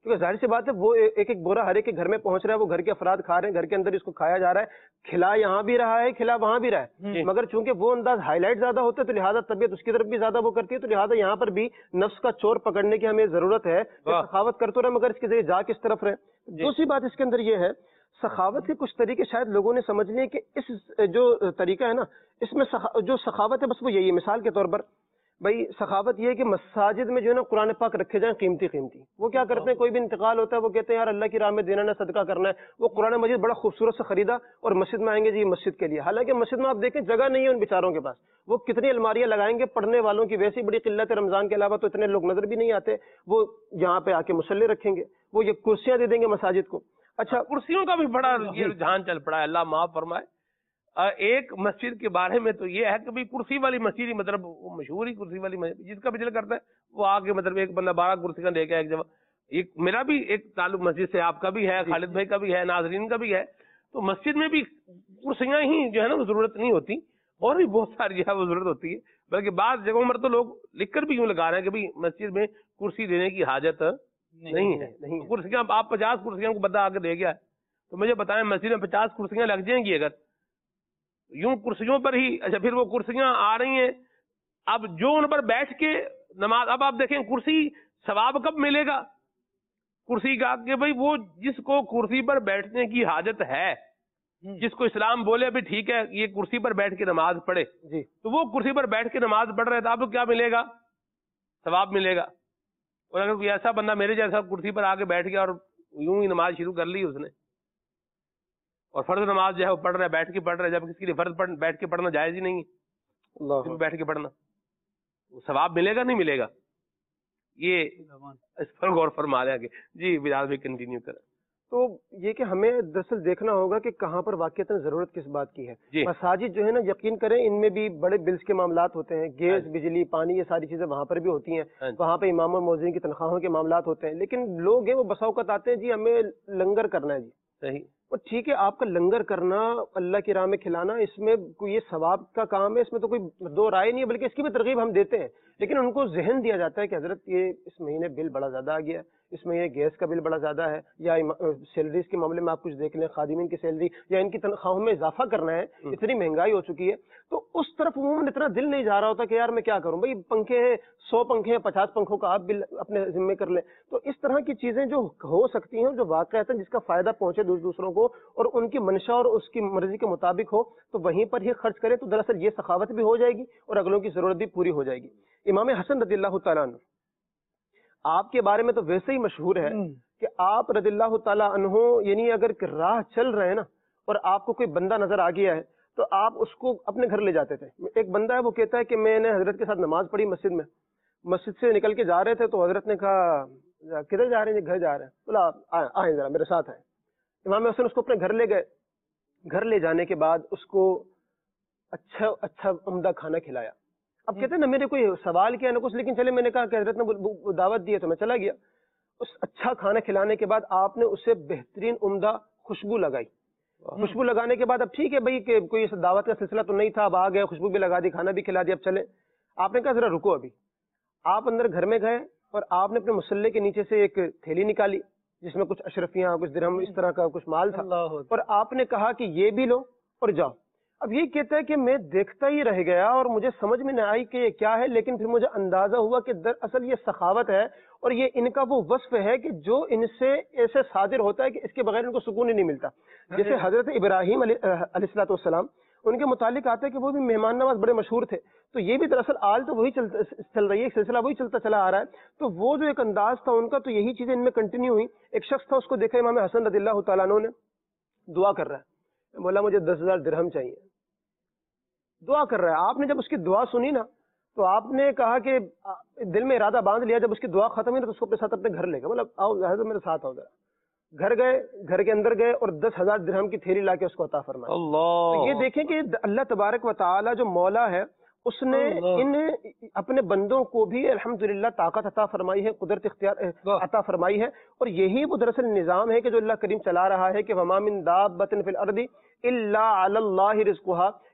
کیونکہ ظاہر سی بات ہے وہ ایک ایک بورا ہر ایک کے گھر میں پہنچ رہا ہے، وہ گھر کے افراد کھا رہے ہیں، گھر کے اندر اس کو کھایا جا رہا ہے، کھلا یہاں بھی رہا ہے، کھلا وہاں بھی رہا ہے، مگر چونکہ وہ انداز ہائی لائٹ زیادہ ہوتا ہے تو لہٰذا طبیعت اس کی طرف بھی زیادہ وہ کرتی ہے، تو لہٰذا یہاں پر بھی نفس کا چور پکڑنے کی ہمیں ضرورت ہے کہ سخاوت کرتے رہے مگر اس کے ذریعے جا کس طرف رہے۔ دوسری بات اس کے اندر یہ ہے، سخاوت کے کچھ طریقے شاید لوگوں نے سمجھ لیے کہ اس جو طریقہ ہے نا اس میں جو سخاوت ہے بس وہ یہی ہے۔ مثال کے طور پر بھائی سخاوت یہ ہے کہ مساجد میں جو ہے نا قرآن پاک رکھے جائیں قیمتی قیمتی، وہ کیا کرتے ہیں، کوئی بھی انتقال ہوتا ہے وہ کہتے ہیں یار اللہ کی راہ میں دینا ہے، صدقہ کرنا ہے، وہ قرآن مجید بڑا خوبصورت سے خریدا اور مسجد میں آئیں گے جی مسجد کے لیے، حالانکہ مسجد میں آپ دیکھیں جگہ نہیں ہے ان بیچاروں کے پاس، وہ کتنی الماریاں لگائیں گے، پڑھنے والوں کی ویسی بڑی قلت ہے، رمضان کے علاوہ تو اتنے لوگ نظر بھی نہیں آتے، وہ یہاں پہ آ کے مصلی رکھیں گے، وہ یہ کرسیاں دے دیں گے مساجد کو۔ اچھا کرسیوں کا بھی بڑا یہ رجحان چل پڑا ہے، اللہ معاف فرمائے۔ ایک مسجد کے بارے میں تو یہ ہے کہ بھی کرسی والی مسجد ہی مطلب مشہور ہی کرسی والی مسجد، جس کا بھی دل کرتا ہے وہ آگے مطلب ایک بندہ بارہ کرسیاں لے کے ایک جگہ، ایک میرا بھی ایک تعلق مسجد سے، آپ کا بھی ہے، خالد بھائی کا بھی ہے، ناظرین کا بھی ہے، تو مسجد میں بھی کرسیاں ہی جو ہے نا وہ ضرورت نہیں ہوتی، اور بھی بہت ساری جو ہے وہ ضرورت ہوتی ہے، بلکہ بعض جگہوں پر تو لوگ لکھ کر بھی یوں لگا رہے ہیں کہ بھی مسجد میں کرسی دینے کی حاجت نہیں ہے، کرسیاں آپ پچاس کرسیاں کو بندہ آ کے دے گیا ہے تو مجھے بتائیں مسجد میں پچاس کرسیاں لگ جائیں گی اگر یوں کرسیوں پر ہی، اچھا پھر وہ کرسیاں آ رہی ہیں، اب جو ان پر بیٹھ کے نماز، اب آپ دیکھیں کرسی ثواب کب ملے گا کرسی کا، کہ بھئی وہ جس کو کرسی پر بیٹھنے کی حاجت ہے، جس کو اسلام بولے بھی ٹھیک ہے یہ کرسی پر بیٹھ کے نماز پڑھے، جی تو وہ کرسی پر بیٹھ کے نماز پڑھ رہے تھے، اب کیا ملے گا، ثواب ملے گا۔ اور اگر کوئی ایسا بندہ میرے جیسا کرسی پر آ کے بیٹھ گیا اور یوں ہی نماز شروع کر لی اس نے، اور فرض نماز جو ہے وہ پڑھ رہا ہے بیٹھ کے پڑھ رہا ہے، جب کسی کے لیے فرض پڑھ بیٹھ کے پڑھنا جائز ہی نہیں ہے، بیٹھ کے پڑھنا ثواب ملے گا نہیں ملے گا، یہ اس پر غور فرما لیں گے۔ جی بلال بھی کنٹینیو کریں۔ تو یہ کہ ہمیں دراصل دیکھنا ہوگا کہ کہاں پر واقعتاً ضرورت کس بات کی ہے۔ جی مساجد جو ہے نا یقین کریں ان میں بھی بڑے بلز کے معاملات ہوتے ہیں، گیس بجلی پانی یہ ساری چیزیں وہاں پر بھی ہوتی ہیں، وہاں پہ امام اور مؤذن کی تنخواہوں کے معاملات ہوتے ہیں، لیکن لوگ ہیں وہ بسا اوقات آتے ہیں جی ہمیں لنگر کرنا ہے، جی صحیح، اور ٹھیک ہے آپ کا لنگر کرنا اللہ کی راہ میں کھلانا اس میں کوئی یہ ثواب کا کام ہے، اس میں تو کوئی دو رائے نہیں ہے، بلکہ اس کی بھی ترغیب ہم دیتے ہیں، لیکن ان کو ذہن دیا جاتا ہے کہ حضرت یہ اس مہینے بل بڑا زیادہ آ گیا ہے، اس میں یہ گیس کا بل بڑا زیادہ ہے، یا سیلریز کے معاملے میں آپ کچھ دیکھ لیں خادمین کی سیلری یا ان کی تنخواہوں میں اضافہ کرنا ہے، اتنی مہنگائی ہو چکی ہے، تو اس طرف عموماً اتنا دل نہیں جا رہا ہوتا کہ یار میں کیا کروں، بھائی پنکھے ہیں سو پنکھے ہیں پچاس پنکھوں کا آپ بل اپنے ذمے کر لیں۔ تو اس طرح کی چیزیں جو ہو سکتی ہیں جو واقعات جس کا فائدہ پہنچے دوسروں کو اور ان کی منشا اور اس کی مرضی کے مطابق ہو تو وہیں پر ہی خرچ کریں، تو دراصل یہ سخاوت بھی ہو جائے گی اور اگلوں کی ضرورت بھی پوری ہو جائے گی۔ امام حسن رضی اللہ تعالیٰ عنہ آپ کے بارے میں تو ویسے ہی مشہور ہے کہ آپ رضی اللہ تعالیٰ عنہ یعنی اگر راہ چل رہے ہیں نا اور آپ کو کوئی بندہ نظر آ گیا ہے تو آپ اس کو اپنے گھر لے جاتے تھے۔ ایک بندہ ہے وہ کہتا ہے کہ میں نے حضرت کے ساتھ نماز پڑھی مسجد میں، مسجد سے نکل کے جا رہے تھے تو حضرت نے کہا کدھر جا رہے ہیں؟ گھر جا رہے ہیں، بولا آئیں ذرا میرے ساتھ آئیں۔ امام حسن اس کو اپنے گھر لے گئے، گھر لے جانے کے بعد اس کو اچھا اچھا عمدہ کھانا کھلایا۔ اب کہتے ہیں نا میرے کوئی سوال کیا نہ کچھ، لیکن چلے میں نے کہا کہ حضرت نے دعوت دی ہے تو میں چلا گیا۔ اس اچھا کھانا کھلانے کے بعد آپ نے اسے بہترین عمدہ خوشبو لگائی، خوشبو لگانے کے بعد اب ٹھیک ہے بھائی کہ کوئی دعوت کا سلسلہ تو نہیں تھا، اب آ گئے خوشبو بھی لگا دی کھانا بھی کھلا دیا، اب چلے۔ آپ نے کہا ذرا رکو، ابھی آپ اندر گھر میں گئے اور آپ نے اپنے مسلح کے نیچے سے ایک تھیلی نکالی جس میں کچھ اشرفیاں کچھ درہم اس طرح کا کچھ مال تھا، اور آپ نے کہا کہ یہ بھی لو اور جاؤ۔ اب یہ کہتا ہے کہ میں دیکھتا ہی رہ گیا اور مجھے سمجھ میں نہ آئی کہ یہ کیا ہے، لیکن پھر مجھے اندازہ ہوا کہ دراصل یہ سخاوت ہے اور یہ ان کا وہ وصف ہے کہ جو ان سے ایسے صادر ہوتا ہے کہ اس کے بغیر ان کو سکون ہی نہیں ملتا۔ جیسے حضرت ابراہیم علیہ الصلوۃ والسلام ان کے متعلق آتا ہے کہ وہ بھی مہمان نواز بڑے مشہور تھے، تو یہ بھی دراصل آل تو وہی چل رہی ہے، سلسلہ وہی چلتا چلا آ رہا ہے، تو وہ جو ایک انداز تھا ان کا تو یہی چیزیں ان میں کنٹینیو ہوئی۔ ایک شخص تھا اس کو دیکھا امام حسن رضی اللہ تعالیٰ عنہ نے دعا کر رہا ہے، بولا مجھے دس ہزار درہم چاہیے، دعا کر رہا ہے۔ آپ نے جب اس کی دعا سنی نا تو آپ نے کہا کہ دل میں ارادہ باندھ لیا، جب اس کی دعا ختم ہوئی نا تو اس کو اپنے ساتھ اپنے گھر لے گئے، مطلب آؤ حضرت میرے ساتھ آؤ ذرا۔ گھر گئے، گھر کے اندر گئے اور دس ہزار درہم کی تھیلی لا کے اس کو عطا فرمایا۔ اللہ، یہ دیکھیں کہ اللہ تبارک و تعالی جو مولا ہے اس نے ان اپنے بندوں کو بھی الحمدللہ طاقت عطا فرمائی ہے، قدرت اختیار عطا فرمائی ہے، اور یہی وہ دراصل نظام ہے کہ جو اللہ کریم چلا رہا ہے کہ وما من دابۃ فی الارض الا علی اللہ رزقها،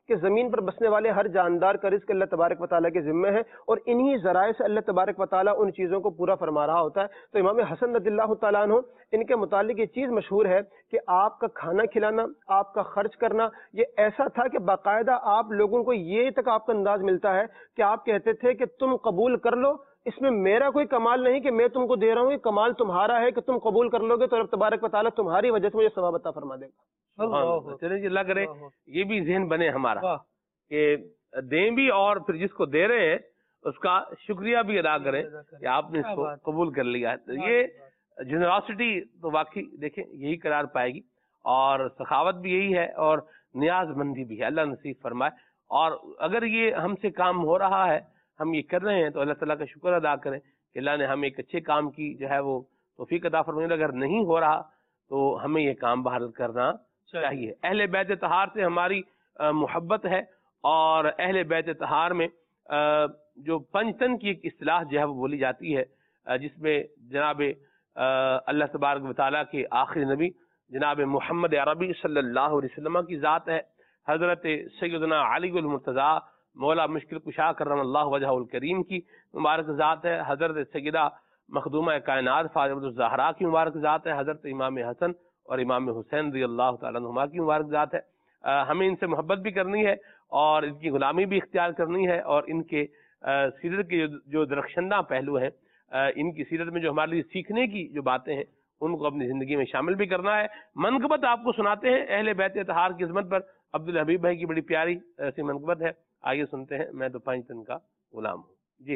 کہ زمین پر بسنے والے ہر جاندار کا رزق اللہ تبارک و تعالیٰ کے ذمہ ہے، اور انہی ذرائع سے اللہ تبارک و تعالیٰ ان چیزوں کو پورا فرما رہا ہوتا ہے۔ تو امام حسن رضی اللہ تعالیٰ عنہ، ان کے متعلق یہ چیز مشہور ہے کہ آپ کا کھانا کھلانا، آپ کا خرچ کرنا، یہ ایسا تھا کہ باقاعدہ آپ لوگوں کو یہ تک آپ کا انداز ملتا ہے کہ آپ کہتے تھے کہ تم قبول کر لو، اس میں میرا کوئی کمال نہیں کہ میں تم کو دے رہا ہوں، یہ کمال تمہارا ہے کہ تم قبول کر لو گے تو رب تبارک و تعالیٰ تمہاری وجہ سے مجھے ثواب عطا فرما دے گا۔ چلیں جی، اللہ کرے یہ بھی ذہن بنے ہمارا کہ دیں بھی، اور پھر جس کو دے رہے ہیں اس کا شکریہ بھی ادا کریں کہ آپ نے اس کو قبول کر لیا ہے۔ یہ جنراسٹی تو واقعی دیکھیں یہی قرار پائے گی، اور سخاوت بھی یہی ہے، اور نیاز مندی بھی ہے، اللہ نصیب فرمائے۔ اور اگر یہ ہم سے کام ہو رہا ہے، ہم یہ کر رہے ہیں، تو اللہ تعالیٰ کا شکر ادا کریں کہ اللہ نے ہمیں ایک اچھے کام کی جو ہے وہ توفیق عطا فرمائے۔ اگر نہیں ہو رہا تو ہمیں یہ کام بحال کرنا چاہیے۔ اہل بیت طہار سے ہماری محبت ہے، اور اہل بیت طہار میں جو پنجتن کی ایک اصطلاح جو ہے وہ بولی جاتی ہے، جس میں جناب اللہ تبارک و تعالیٰ کے آخری نبی جناب محمد عربی صلی اللہ علیہ وسلم کی ذات ہے، حضرت سیدنا علی المرتضیٰ مولا مشکل کشا کرم اللہ وجہ الکریم کی مبارک ذات ہے، حضرت سیدہ مخدومہ کائنات فاطمہ الزہرا کی مبارک ذات ہے، حضرت امام حسن اور امام حسین رضی اللہ تعالیٰ عنہما کی مبارک ذات ہے۔ ہمیں ان سے محبت بھی کرنی ہے، اور ان کی غلامی بھی اختیار کرنی ہے، اور ان کے سیرت کے جو درخشندہ پہلو ہیں، ان کی سیرت میں جو ہمارے لیے سیکھنے کی جو باتیں ہیں، ان کو اپنی زندگی میں شامل بھی کرنا ہے۔ منقبت آپ کو سناتے ہیں اہل بیت طہار کی عظمت پر، عبدالحبیب بھائی کی بڑی پیاری ایسی منقبت ہے، آئیے سنتے ہیں۔ میں تو پنجتن کا غلام ہوں جی۔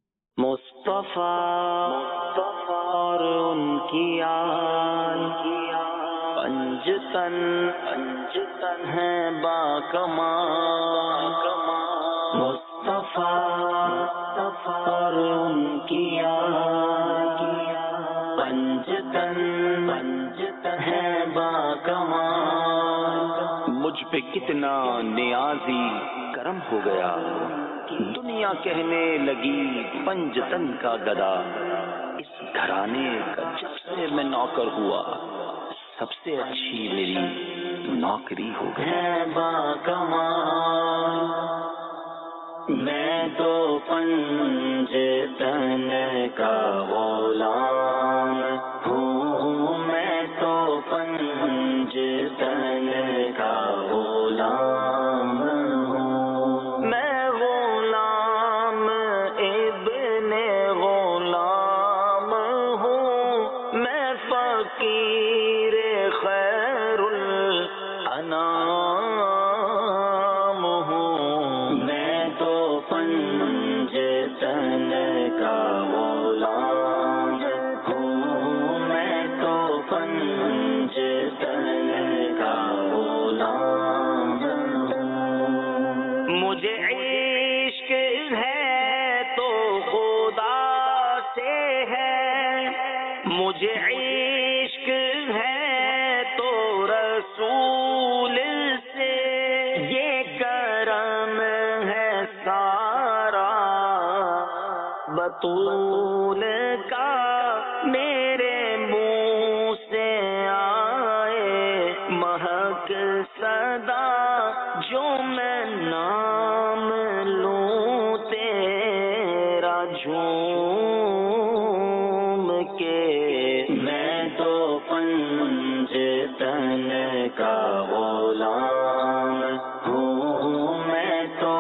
مصطفیٰ اور ان کی آل پنجتن پنجتن ہے با کمال، مصطفیٰ اور ان کی آل پنجتن پنجتن ہے با کمال۔ مجھ پہ کتنا نیازی کرم ہو گیا، دنیا کہنے لگی پنجتن کا گدا، اس گھرانے کا جب سے میں نوکر ہوا، سب سے اچھی میری نوکری ہو گئی۔ با کمال میں تو پنجتن کا غلام ہوں، میں تو پنجتن کا غلام ہوں، میں غلام ابن غلام ہوں، میں فقیر خیر الانام ہوں، میں تو پنجتن کا غلام ہوں، میں تو پنجتن کا غلام ہوں۔ مجھے عشق ہے تو خدا سے ہے، مجھے عشق ہے تو رسول سے، یہ کرم ہے سارا بطول کا، میرے منہ سے آئے مہک صدا، جو میں نام لوں تیرا جھوم کے، میں تو پنجتن کا غلام ہوں، میں تو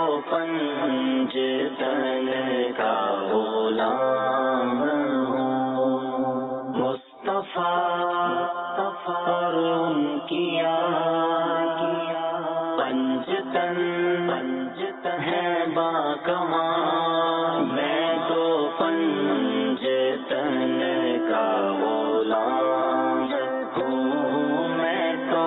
پنجتن کا غلام ہوں۔ مصطفیٰ اور ان کی آل پنجتن پنجتن ہے با کمال، میں تو پنجتن کا غلام ہوں، میں تو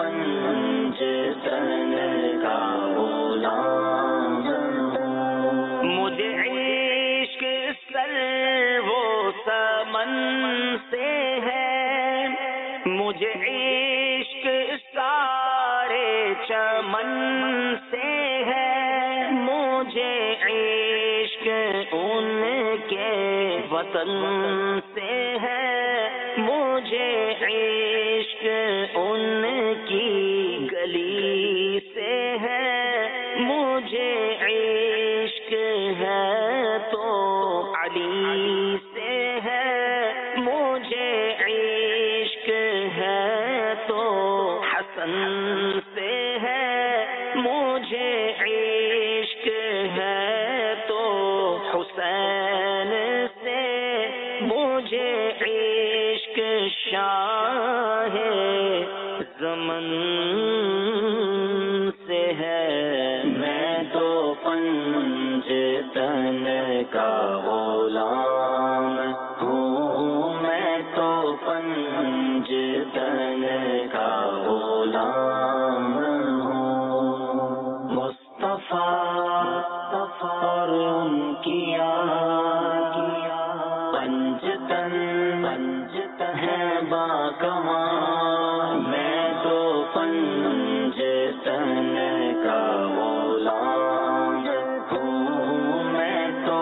پنجتن کا غلام ہوں۔ مجھے عشق سر و سمن سے ہے، مجھے عشق سارے چمن سے ہے، مجھے عشق ان کے وطن سے ہے، مجھے عشق ان کی گلی سے ہے، مجھے عشق ہے تو علی سے ہے، مجھے عشق ہے تو حسن سے ہے، مجھے عشق ہے تو حسین سے، مجھے عشق شاہ زمن سے ہے، میں تو پنجتن کا غلام ہوں، میں تو پنجتن کا غلام ہوں، مصطفیٰ اور ان کی پنجتن پنجتن ہے با کمال، میں تو پنجتن کا غلام ہوں، میں تو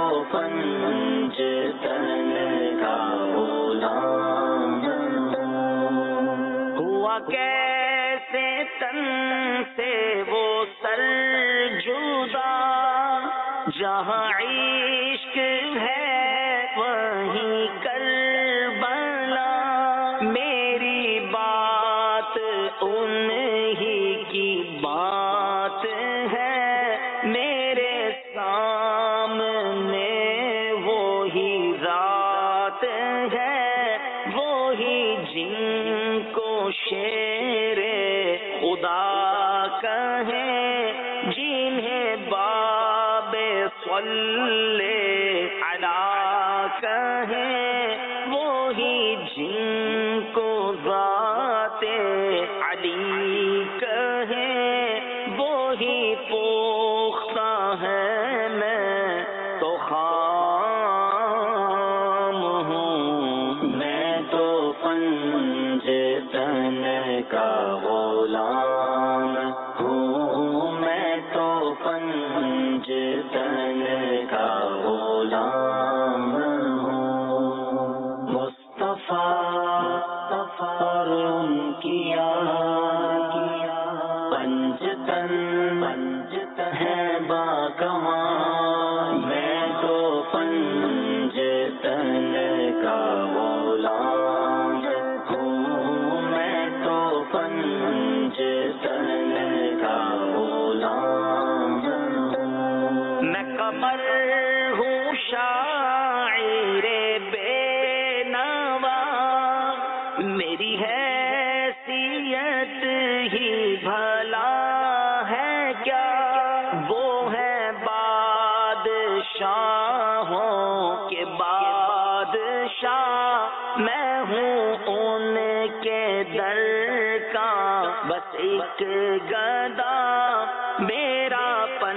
پنجتن کا غلام ہوں، ہوا کیسے تن سے وہ سر جدا، جہاں عشق ہے وہیں کربلا، میری بات انہی کی بات ہے، میرے سامنے وہی ذات ہے، وہی جن کو شیر خدا کہیں، جنہیں باب صلی علی کہیں، وہی جن کو ذات علی کہیں، وہی پختہ ہے میں تو خام ہوں، میں تو پنجتن کا غلام ہوں، میں تو پنجتن کا غلام ہوں، مصطفیٰ اور ان کی پنجتن پنجتن ہے با کمال، میں تو پنجتن کا غلام ہوں، میں تو پنجتن کا غلام ہوں، میں قمر ہوں شاعر بے نوا، میری حیثیت ہی بھلا ہے کیا، وہ ہے بادشاہوں کے بادشاہ، میں ہوں ان کے در کا بس ایک گدا، میرا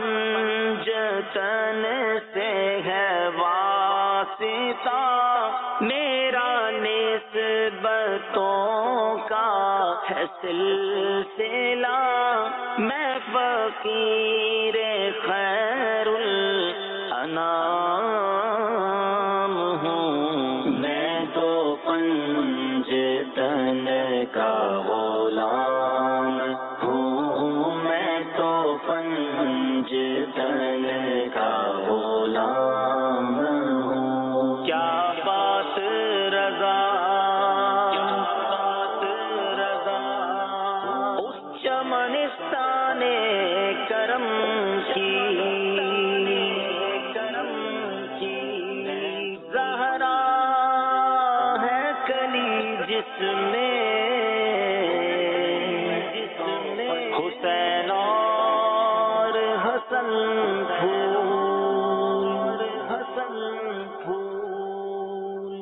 پنجتن سے ہے واسطہ، میرا نسبتوں کا ہے سلسلہ، میں فقیر خیر الانام ہوں، میں تو پنجتن کا غلام ہوں، میں تو پنجتن کا غلام ہوں، کیا بات رضا اس چمنستان کرم کی، کرم کی زہرا ہے کلی جس میں، حسین اور حسن پھول، حسن پھول۔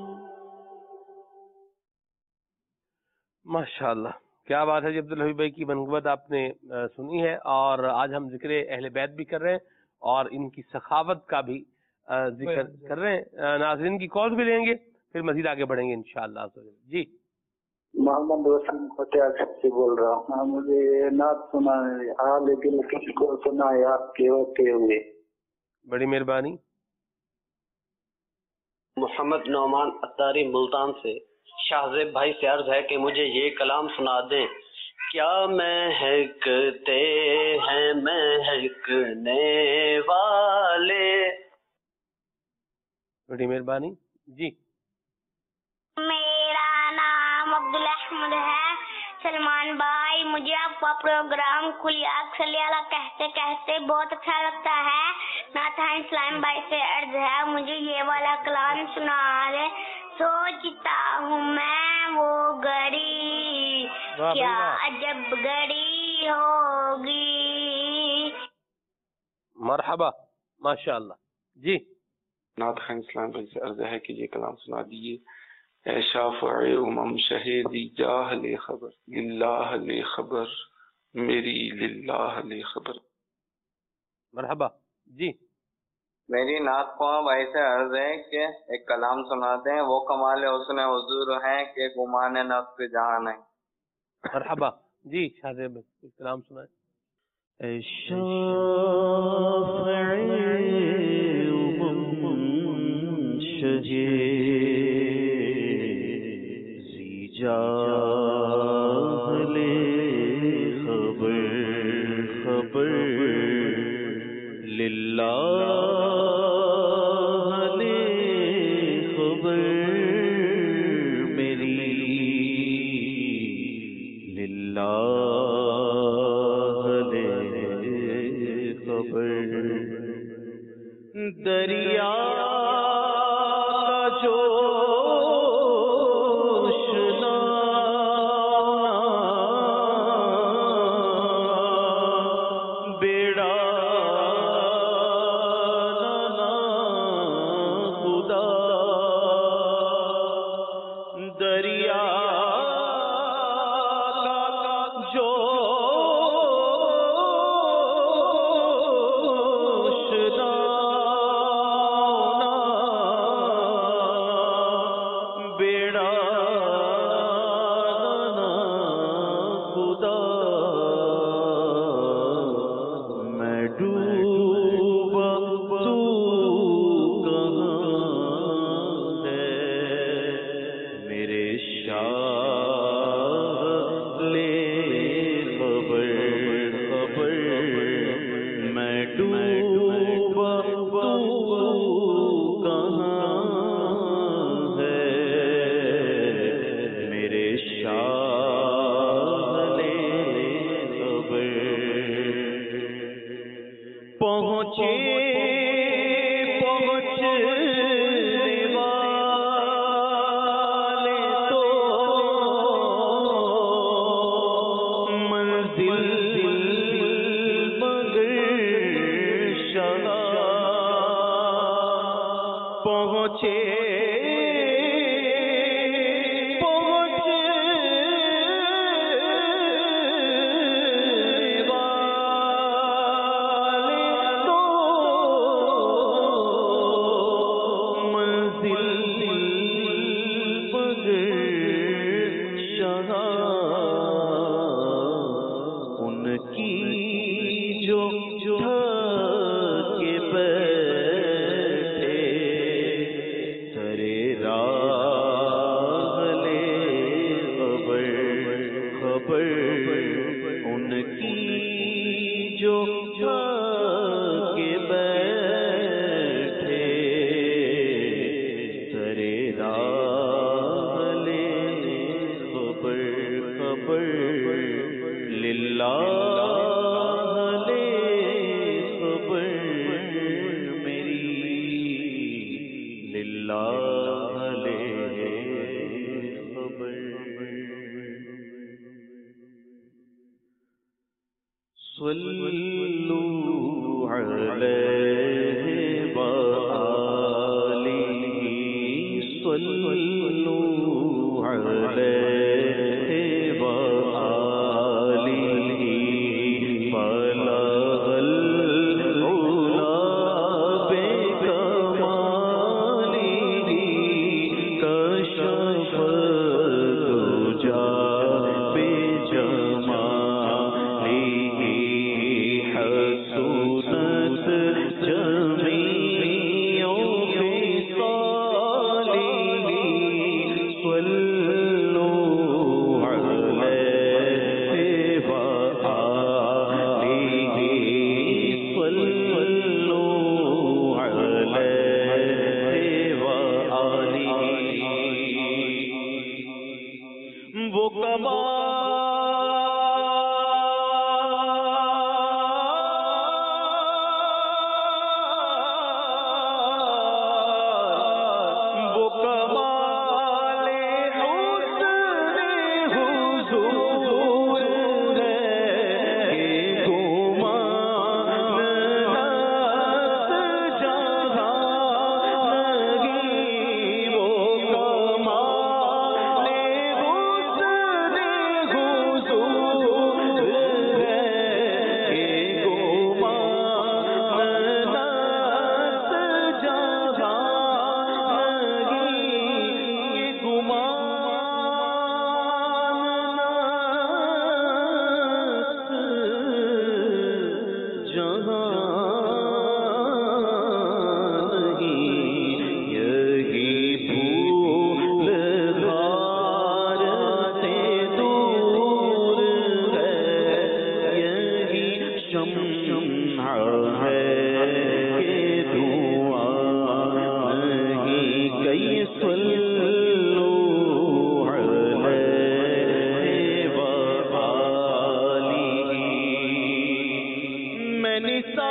ماشاء اللہ، کیا بات ہے جی۔ عبدالحبیب بھائی کی منقبت آپ نے سنی ہے، اور آج ہم ذکر اہل بیت بھی کر رہے ہیں اور ان کی سخاوت کا بھی ذکر کر رہے ہیں۔ ناظرین کی کال بھی لیں گے، پھر مزید آگے بڑھیں گے انشاءاللہ۔ جی محمد وسیم پٹیال سے بول رہا ہوں، ہاں مجھے یہ نعت سنا ہے، حال دل کس کو سنا ہے آپ کے ہوتے ہوئے۔ بڑی مہربانی۔ محمد نعمان اتاری ملتان سے، شاہ زیب بھائی سے عرض ہے کہ مجھے یہ کلام سنا دیں کیا مہکتے ہیں مہکنے والے. بڑی مہربانی. جی میرا نام عبدالاحمد ہے. سلمان بھائی مجھے آپ کا پروگرام کھلی آگ صلی اللہ کہتے کہتے بہت اچھا لگتا ہے. ناتھان اسلام بھائی سے عرض ہے مجھے یہ والا کلام سنا دے. سوچتا ہوں میں وہ گھڑی کیا عجب گھڑی ہوگی. مرحبا ماشاء اللہ. جی نعت خان اسلام بھائی سے عرض ہے کہ یہ کلام سنا دیجیے. اے شافع امم شہیدی جاہ لے خبر للہ لے خبر میری للہ لے خبر. مرحبا. جی میری نعت خواہ بھائی سے عرض ہے کہ ایک کلام سناتے ہیں. وہ کمال حسن حضور ہیں کہ گمان نفس جہان ہے. مرحبا. جی شاہ کلام سنائیں. اے شافع امم شہیدی جاہ لے خبر خبر للہ لے خبر میری للہ لے خبر. دریا جو तन्हा है कि दुआ नहीं कई सल्लू अलैहि व आलिही। मैं निसा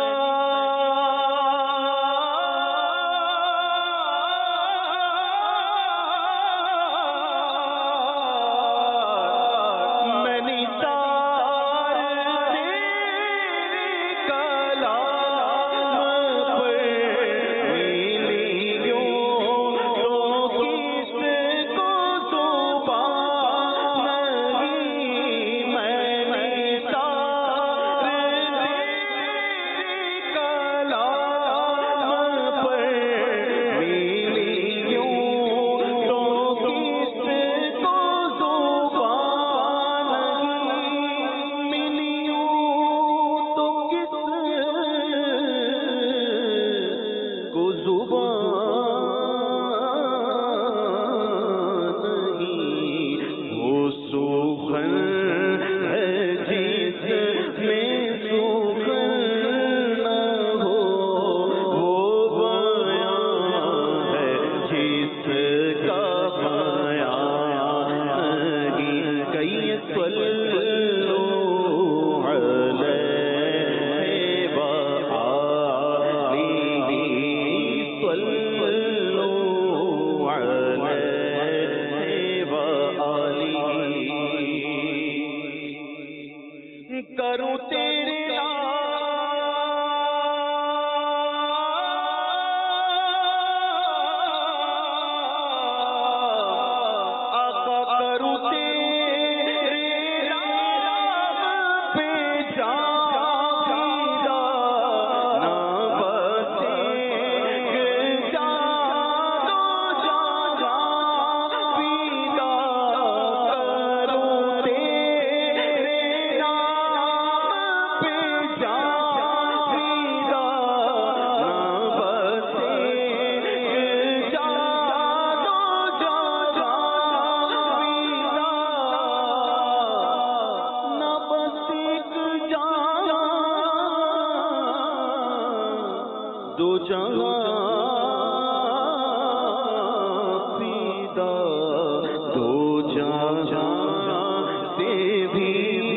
करूं तेरे दो जहां पीदा दो जहां से भी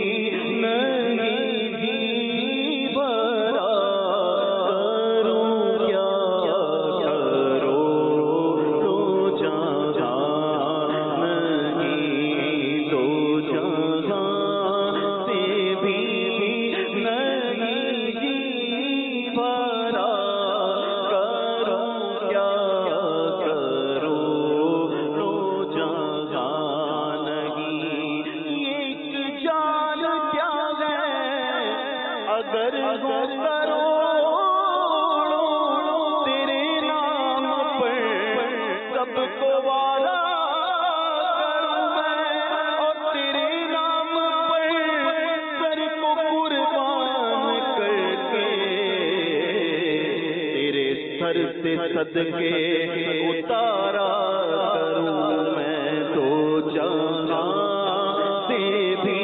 नहीं जी भरा करूं क्या करो दो जहां नहीं दो जहां से भी नहीं जी भरा अगर हो करोड़ों तेरे नाम पर सबको वादा करूं मैं और तेरे नाम पर सर को कुर्बान करके तेरे सर से सदके उतारा करूं मैं तो जहां से भी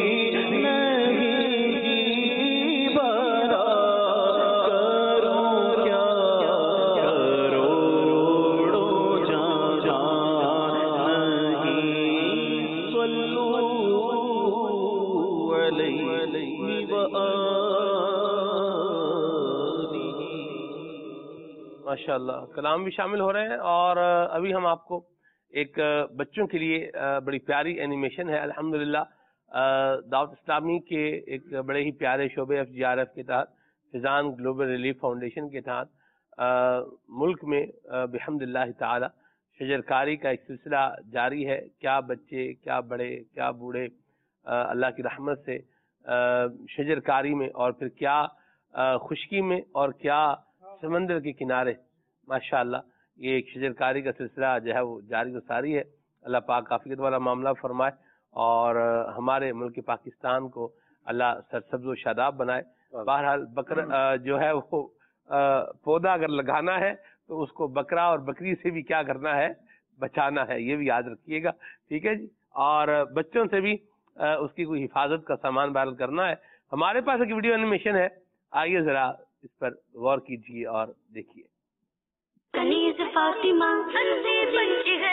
माशाअल्लाह कलाम भी शामिल हो रहे हैं। और अभी हम आपको एक बच्चों के लिए बड़ी प्यारी एनिमेशन है अल्हम्दुलिल्लाह दावत इस्लामी के एक बड़े ही प्यारे शोबे एफ जी आर एफ के तहत फिजान ग्लोबल रिलीफ फाउंडेशन के तहत मुल्क में बिहम्दिल्लाह ताला शजरकारी का एक सिलसिला जारी है। क्या बच्चे, क्या बड़े, क्या बूढ़े अल्लाह की रहमत से शजरकारी में और फिर क्या खुशकी में और क्या समंदर के किनारे माशाअल्लाह ये एक शजरकारी का सिलसिला जो है वो जारी तो सारी है। अल्लाह पाक काफियत वाला मामला फरमाए और हमारे मुल्क पाकिस्तान को अल्लाह सरसब्ज़ व शादाब बनाए। बहरहाल बकरा जो है वो पौधा अगर लगाना है तो उसको बकरा और बकरी से भी क्या करना है, बचाना है, ये भी याद रखिएगा, ठीक है जी। और बच्चों से भी उसकी कोई हिफाजत का सामान बयान करना है। हमारे पास एक वीडियो एनिमेशन है آئیے ذرا اس پر غور کیجیے اور دیکھیے. کنیز فاطمہ بچی ہے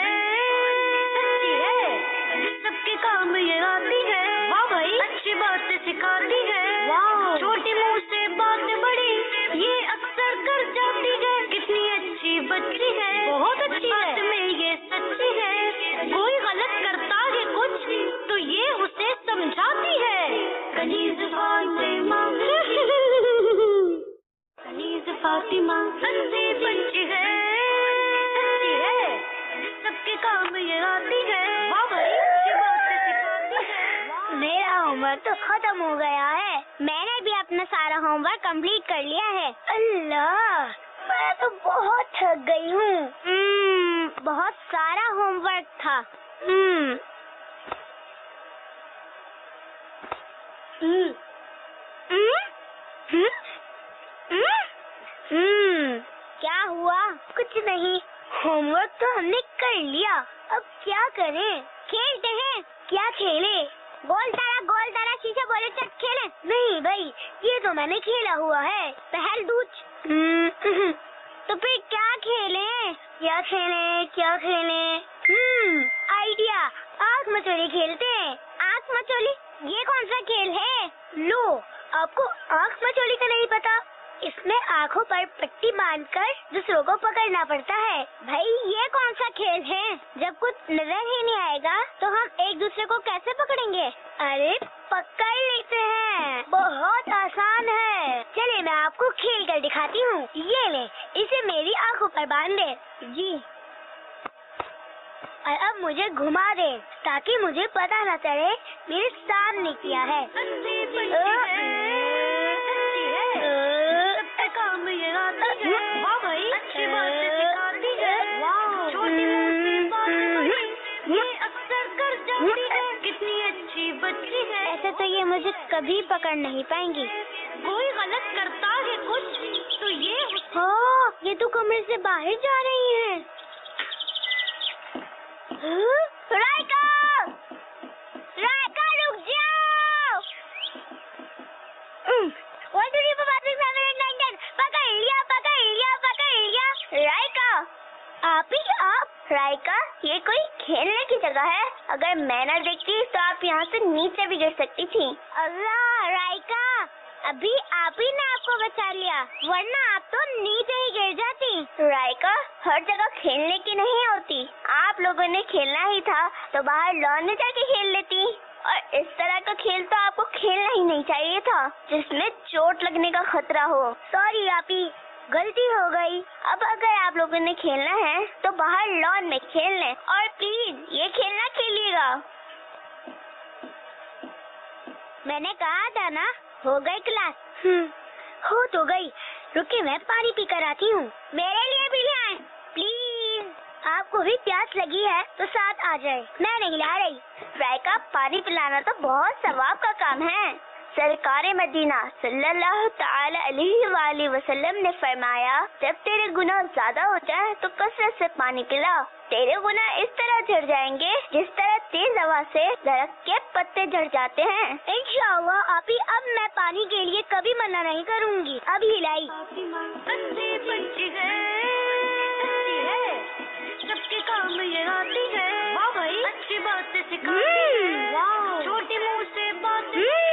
سب کے کام یہ آتی ہے. واہ بھائی اچھی بات سکھاتی ہے. واہ چھوٹی منہ سے بات بڑی یہ اکثر کر جاتی ہے. کتنی اچھی بچی ہے. بہت اچھی بات میں یہ سچی ہے. کوئی غلط کرتا ہے کچھ تو یہ اسے سمجھاتی ہے. کنیز فاطمہ کنیز فاطمہ بچی ہے سب کے کام یہ آتی ہے. میرا ہوم ورک تو ختم ہو گیا ہے. میں نے بھی اپنا سارا ہوم ورک کمپلیٹ کر لیا ہے. اللہ میں تو بہت تھک گئی ہوں. hmm, بہت سارا ہوم ورک تھا. hmm. Hmm. Hmm? Hmm? Hmm? Hmm. کیا ہوا؟ کچھ نہیں. ہوم ورک تو ہم نے کر لیا. اب کیا کریں؟ کھیلتے ہیں. کیا کھیلیں؟ گول تارا گول تارا شیشہ بولے چٹ کھیلیں. نہیں بھائی یہ تو میں نے کھیلا ہوا ہے. پہل دوچ. تو پھر کیا کھیلیں؟ کیا کھیلیں کیا کھیلیں ہم آئیڈیا. آنکھ مچولی کھیلتے ہیں. آنکھ مچولی یہ کون سا کھیل ہے؟ لو آپ کو آنکھ مچولی کا نہیں پتا؟ اس میں آنکھوں پر پٹی باندھ کر دوسروں کو پکڑنا پڑتا ہے. بھائی یہ کون سا کھیل ہے؟ جب کچھ نظر ہی نہیں آئے گا تو ہم ایک دوسرے کو کیسے پکڑیں گے؟ ارے پکڑ لیتے ہیں. بہت آسان ہے. چلے میں آپ کو کھیل کر دکھاتی ہوں. یہ لیں اسے میری آنکھوں پر باندھ دیں. جی اور اب مجھے گھما دیں تاکہ مجھے پتا نہ چلے میرے سامنے کیا ہے. کتنی اچھی بچی ہے. ایسے تو یہ مجھے کبھی پکڑ نہیں پائیں گی. کوئی غلط کرتا ہے کچھ تو یہ ہاں یہ تو کمرے سے باہر جا رہی ہیں. رائکا رائکا رک جاؤ. پکڑ لیا پکڑ لیا پکڑ لیا. رائکا آپ ہی آپ. رائکا یہ کوئی کھیلنے کی جگہ ہے. اگر میں نہ دیکھتی تو آپ یہاں سے نیچے بھی گر سکتی تھی. اللہ رائکا ابھی آپ ہی نے آپ کو بچا لیا ورنہ آپ تو نیچے ہی گر جاتی. رائکا ہر جگہ کھیلنے کی نہیں ہوتی. آپ لوگوں نے کھیلنا ہی تھا تو باہر لان میں جا کے کھیل لیتی. اور اس طرح کا کھیل تو آپ کو کھیلنا ہی نہیں چاہیے تھا جس میں چوٹ لگنے کا خطرہ ہو. سوری آپی غلطی ہو گئی. اب اگر آپ لوگوں نے کھیلنا ہے تو باہر لان میں کھیل لیں اور پلیز یہ کھیلنا کھیلیے گا. میں نے کہا تھا نا ہو گئی کلاس. ہو تو گئی. رکے میں پانی پی کر آتی ہوں. میرے لیے بھی لے آئیں پلیز. آپ کو بھی پیاس لگی ہے تو ساتھ آ جائے. میں نہیں لا رہی. رائکا پانی پلانا تو بہت ثواب کا کام ہے. سرکار مدینہ صلی اللہ تعالی علیہ وآلہ وسلم نے فرمایا جب تیرے گناہ زیادہ ہو جائے تو کثرت سے پانی پلا. تیرے گناہ اس طرح جھڑ جائیں گے جس طرح تیز ہوا سے درخت کے پتے جھڑ جاتے ہیں. انشاءاللہ آپی اب میں پانی کے لیے کبھی منع نہیں کروں گی. اب ہی لائی. سب کے کام یہ آتی ہے. واہ بھائی اچھی بات سکھاتی ہے. چھوٹی منہ سے بات.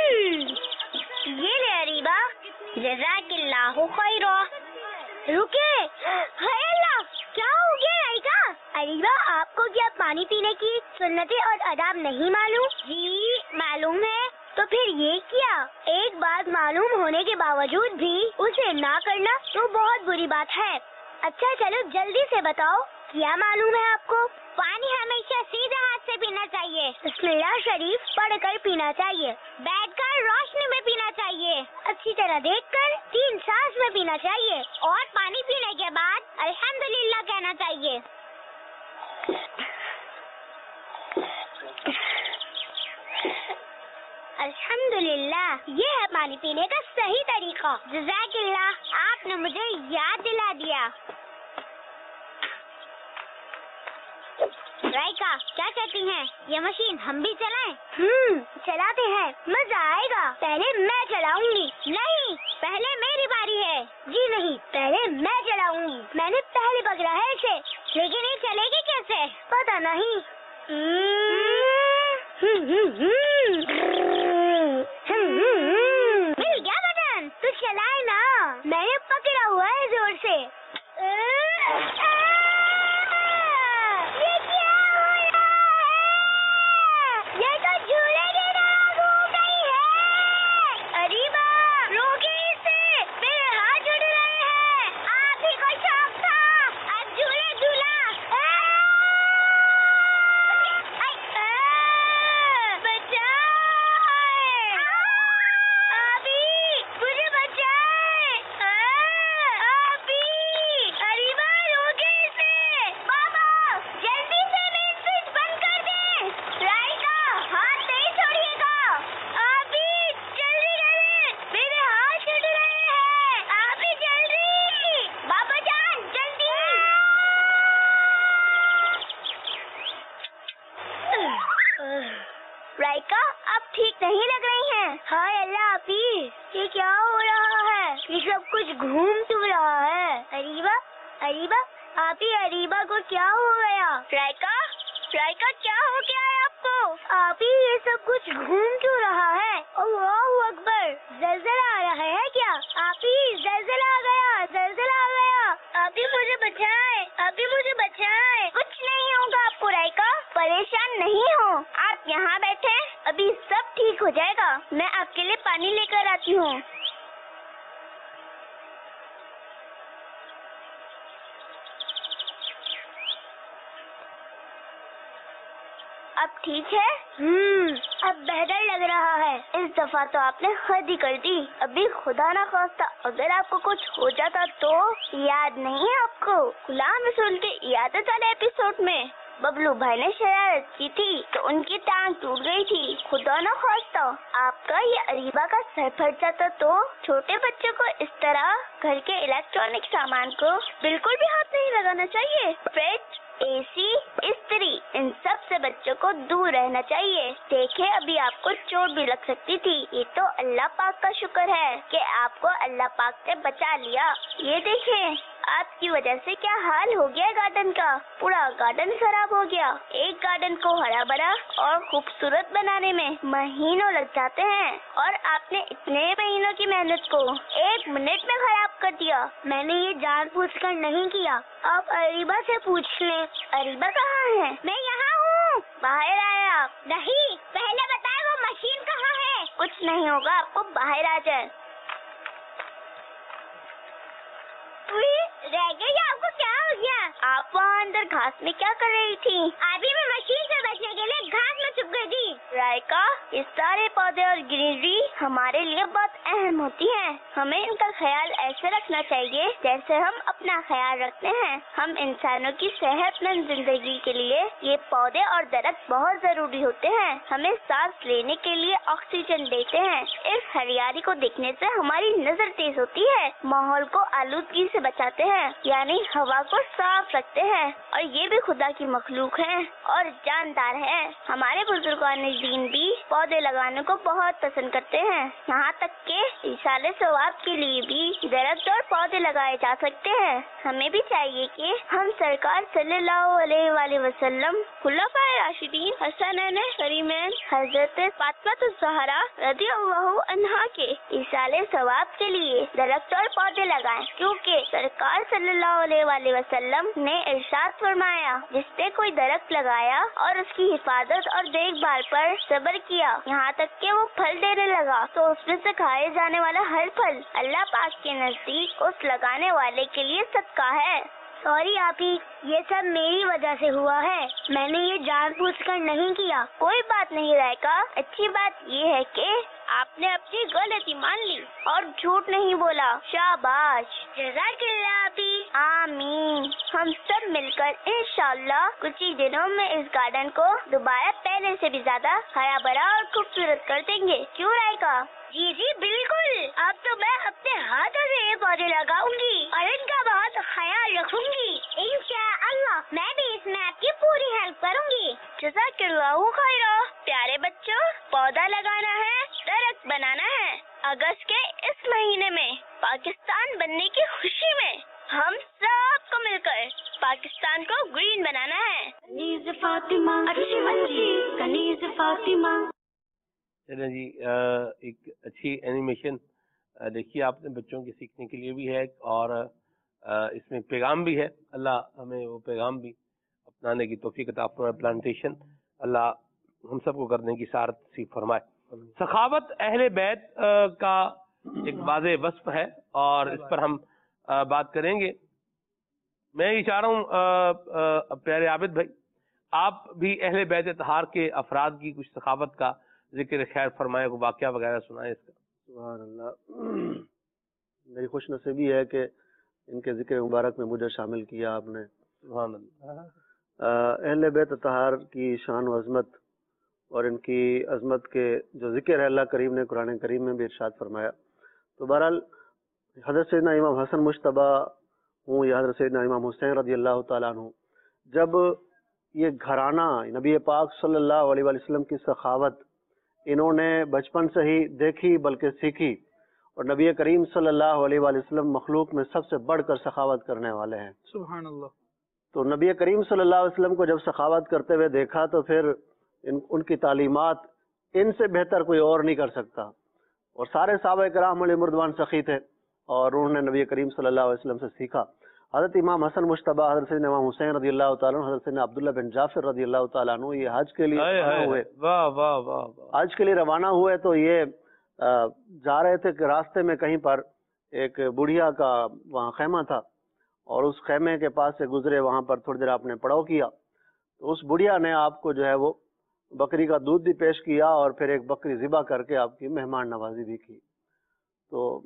یہ لے اریبا جزاک اللہ خیرا. رکے ہے اللہ کیا ہو گیا رائکا؟ اریبا آپ کو کیا پانی پینے کی سنتیں اور آداب نہیں معلوم؟ جی معلوم ہے. تو پھر یہ کیا؟ ایک بات معلوم ہونے کے باوجود بھی اسے نہ کرنا تو بہت بری بات ہے. اچھا چلو جلدی سے بتاؤ کیا معلوم ہے آپ کو؟ پانی ہمیشہ سیدھے ہاتھ سے پینا چاہیے. بسم اللہ شریف پڑھ کر پینا چاہیے. بیٹھ کر روشنی میں پینا چاہیے. اچھی طرح دیکھ کر تین سانس میں پینا چاہیے. اور پانی پینے کے بعد الحمدللہ کہنا چاہیے. الحمدللہ یہ ہے پانی پینے کا صحیح طریقہ. جزاک اللہ آپ نے مجھے یاد دلا دیا. राइका क्या कहती हैं? ये मशीन हम भी चलाएं? हम्म, चलाते हैं, मजा आएगा। पहले मैं चलाऊंगी। नहीं, पहले मेरी बारी है। जी नहीं, पहले मैं चलाऊंगी। मैंने पहले पकड़ा है इसे, लेकिन ये चलेगी कैसे पता नहीं। मिल गया बटन, तू चलाए ना। मैंने पकड़ा हुआ है जोर से। राइका आप ठीक नहीं लग रही हैं। हाय अल्लाह हाफिज, ये क्या हो रहा है? ये सब कुछ घूम क्यों रहा है? अरीबा अरीबा आप ही अरीबा को क्या हो गया? राइका राइका क्या हो गया है आपको? आप ही ये सब कुछ घूम क्यों रहा है? अल्लाहु अकबर, ज़लज़ला आ रहा है क्या? आप ही ज़लज़ला आ गया, ज़लज़ला आ गया। आप ही मुझे बचाए, आप ही मुझे बचाए। कुछ नहीं होगा आपको राइका, परेशान नहीं हो। आप यहाँ बैठे, अभी सब ठीक हो जाएगा। मैं आपके लिए पानी लेकर आती हूँ। अब ठीक है? हम्म, अब बेहतर लग रहा है। इस दफा तो आपने हद ही कर दी। अभी खुदा ना खास्ता अगर आपको कुछ हो जाता तो? याद नहीं है आपको गुलाम रसूल के इयादत वाले एपिसोड में बबलू भाई ने शरारत की थी तो उनकी टांग टूट गई थी। खुदा ना खास्ता आपका ये अरीबा का सर फट जाता तो? छोटे बच्चों को इस तरह घर के इलेक्ट्रॉनिक सामान को बिल्कुल भी हाथ नहीं लगाना चाहिए। फ्रिज, एसी, इस्त्री, इन सब से बच्चों को दूर रहना चाहिए। देखे अभी आपको चोट भी लग सकती थी। ये तो अल्लाह पाक का शुक्र है कि आपको अल्लाह पाक ने बचा लिया। ये देखें आपकी वजह से क्या हाल हो गया गार्डन का। पूरा गार्डन खराब हो गया। एक गार्डन को हरा भरा और खूबसूरत बनाने में महीनों लग जाते हैं और आपने इतने महीनों की मेहनत को एक मिनट में खराब कर दिया। मैंने ये जानबूझकर नहीं किया। आप अरीबा से पूछ लें। अरीबा कहाँ है? मैं यहाँ हूँ। बाहर आए आप? नहीं, पहले बताए वो मशीन कहाँ है? कुछ नहीं होगा, आपको बाहर आ जाए। रह गई, आपको क्या हो गया? आप वहाँ अंदर घास में क्या कर रही थी? अभी मैं मशीन से बचने के लिए घास में छुप गई थी। राइका, ये सारे पौधे और ग्रीनरी हमारे लिए बहुत अहम होती हैं। हमें इनका ख्याल ऐसे रखना चाहिए जैसे हम अपना ख्याल रखते हैं। हम इंसानों की सेहतमंद जिंदगी के लिए ये पौधे और दरख्त बहुत जरूरी होते हैं। हमें सांस लेने के लिए ऑक्सीजन देते हैं। इस हरियाली को देखने से हमारी नजर तेज होती है, माहौल को आलूदगी से बचाते हैं, यानी हवा को साफ रखते हैं। और ये भी खुदा की मखलूक हैं और जानदार हैं। हमारे बुजुर्गान दीन भी पौधे लगाने को बहुत पसंद करते हैं। यहाँ तक के इसाले सवाब के लिए भी दरख्त और पौधे लगाए जा सकते हैं। हमें भी चाहिए कि हम सरकार सल्लल्लाहु अलैहि वसल्लम, खुलाफाए राशिदीन, हसनैन करीमैन, हजरत फातिमा ज़हरा रज़ियल्लाहु अन्हा के इसाले सवाब के लिए दरख्त और पौधे लगाएं, क्योंकि सरकार सल्लल्लाहु अलैहि वसल्लम ने इरशाद फरमाया, जिसने कोई दरख्त लगाया और उसकी हिफाजत और देखभाल पर सब्र किया यहाँ तक कि वो फल देने लगा, तो उसमें से खाए जाने वाला हर फल अल्लाह पाक के नजदीक उस लगाने वाले के लिए सदका है। सॉरी आपी, ये सब मेरी वजह से हुआ है। मैंने ये जानबूझकर नहीं किया। कोई बात नहीं राइका। अच्छी बात ये है कि आपने अपनी गलती मान ली और झूठ नहीं बोला। शाबाश, जज़ाकल्लाह आपी। आमीन। हम सब मिलकर इंशाअल्लाह कुछ ही दिनों में इस गार्डन को दोबारा पहले से भी ज्यादा हरा भरा और खूबसूरत कर देंगे। क्यों राइका? जी जी बिल्कुल। अब तो मैं अपने हाथों से ये पौधे लगाऊंगी और इनका बहुत ख्याल रखूंगी। इंशाअल्लाह मैं भी इसमें आपकी पूरी हेल्प करूंगी। जज़ाकल्लाहु खैरा। प्यारे बच्चों, पौधा लगाना है, दरख्त बनाना है। अगस्त के इस महीने में पाकिस्तान बनने की खुशी में हम सबको मिलकर पाकिस्तान को ग्रीन बनाना है। कनीज़ फातिमा, अच्छी बच्ची कनीज़ फातिमा। चलें जी, एक अच्छी एनिमेशन देखिए आपने, बच्चों के सीखने के लिए भी है और इसमें पैगाम भी है। अल्लाह हमें वो पैगाम भी अपनाने की तौफीक अता फरमाए। प्लांटेशन अल्लाह हम सबको करने की सारत नसीब फरमाए। सखावत अहले बैत का एक वाज़ेह वस्फ है और इस पर हम बात करेंगे। मैं ये चाह रहा हूँ प्यारे आबिद भाई, आप भी अहले बैत तहार के अफराद की कुछ सखावत का जिक्र खैर फरमाए, को वाक़या वगैरह सुनाए इसका। सुभान अल्लाह, मेरी खुश नसीबी है कि इनके जिक्र मुबारक में मुझे शामिल किया आपने। सुभान अल्लाह। अहले बैत तहार की शान व अज़मत और इनकी अज़मत के जो जिक्र है अल्लाह करीम ने कुरान करीम में भी इरशाद फरमाया। तो बहरहाल हज़रत सैयदना इमाम हसन मुश्तबा हूँ या हज़रत सैयदना इमाम हुसैन रज़ी अल्लाह तआला अन्हु, जब ये घराना नबी पाक सल्लल्लाहु अलैहि वसल्लम की सखावत इन्होंने बचपन से ही देखी बल्कि सीखी, और नबी करीम सल्लल्लाहु अलैहि वसल्लम मखलूक में सबसे बढ़कर सखावत करने वाले हैं। सुभान अल्लाह। तो नबी करीम सल्लल्लाहु अलैहि वसल्लम को जब सखावत करते हुए देखा तो फिर इन, उनकी तालीमात इनसे बेहतर कोई और नहीं कर सकता। और सारे सहाबा किराम अलैहिमुर्रिदवान सखी थे और उन्होंने नबी करीम सल्लल्लाहु अलैहि वसल्लम से सीखा। हज़रत इमाम हसन मुश्तबा, हज़रत सैयदना इमाम हुसैन रज़ी अल्लाह तआला अन्हु, हज़रत सैयदना अब्दुल्लाह बिन जाफर रज़ी अल्लाह तआला अन्हु ये हज के लिए रवाना हुए। वाह वाह वाह। हज के लिए रवाना हुए तो ये जा रहे थे कि रास्ते में कहीं पर एक बुढ़िया का वहाँ खैमा था और उस खैमे के पास से गुजरे, वहाँ पर थोड़ी देर आपने पड़ाव किया तो उस बुढ़िया ने आपको जो है वो बकरी का दूध भी पेश किया और फिर एक बकरी ज़िबा करके आपकी मेहमान नवाजी भी की। तो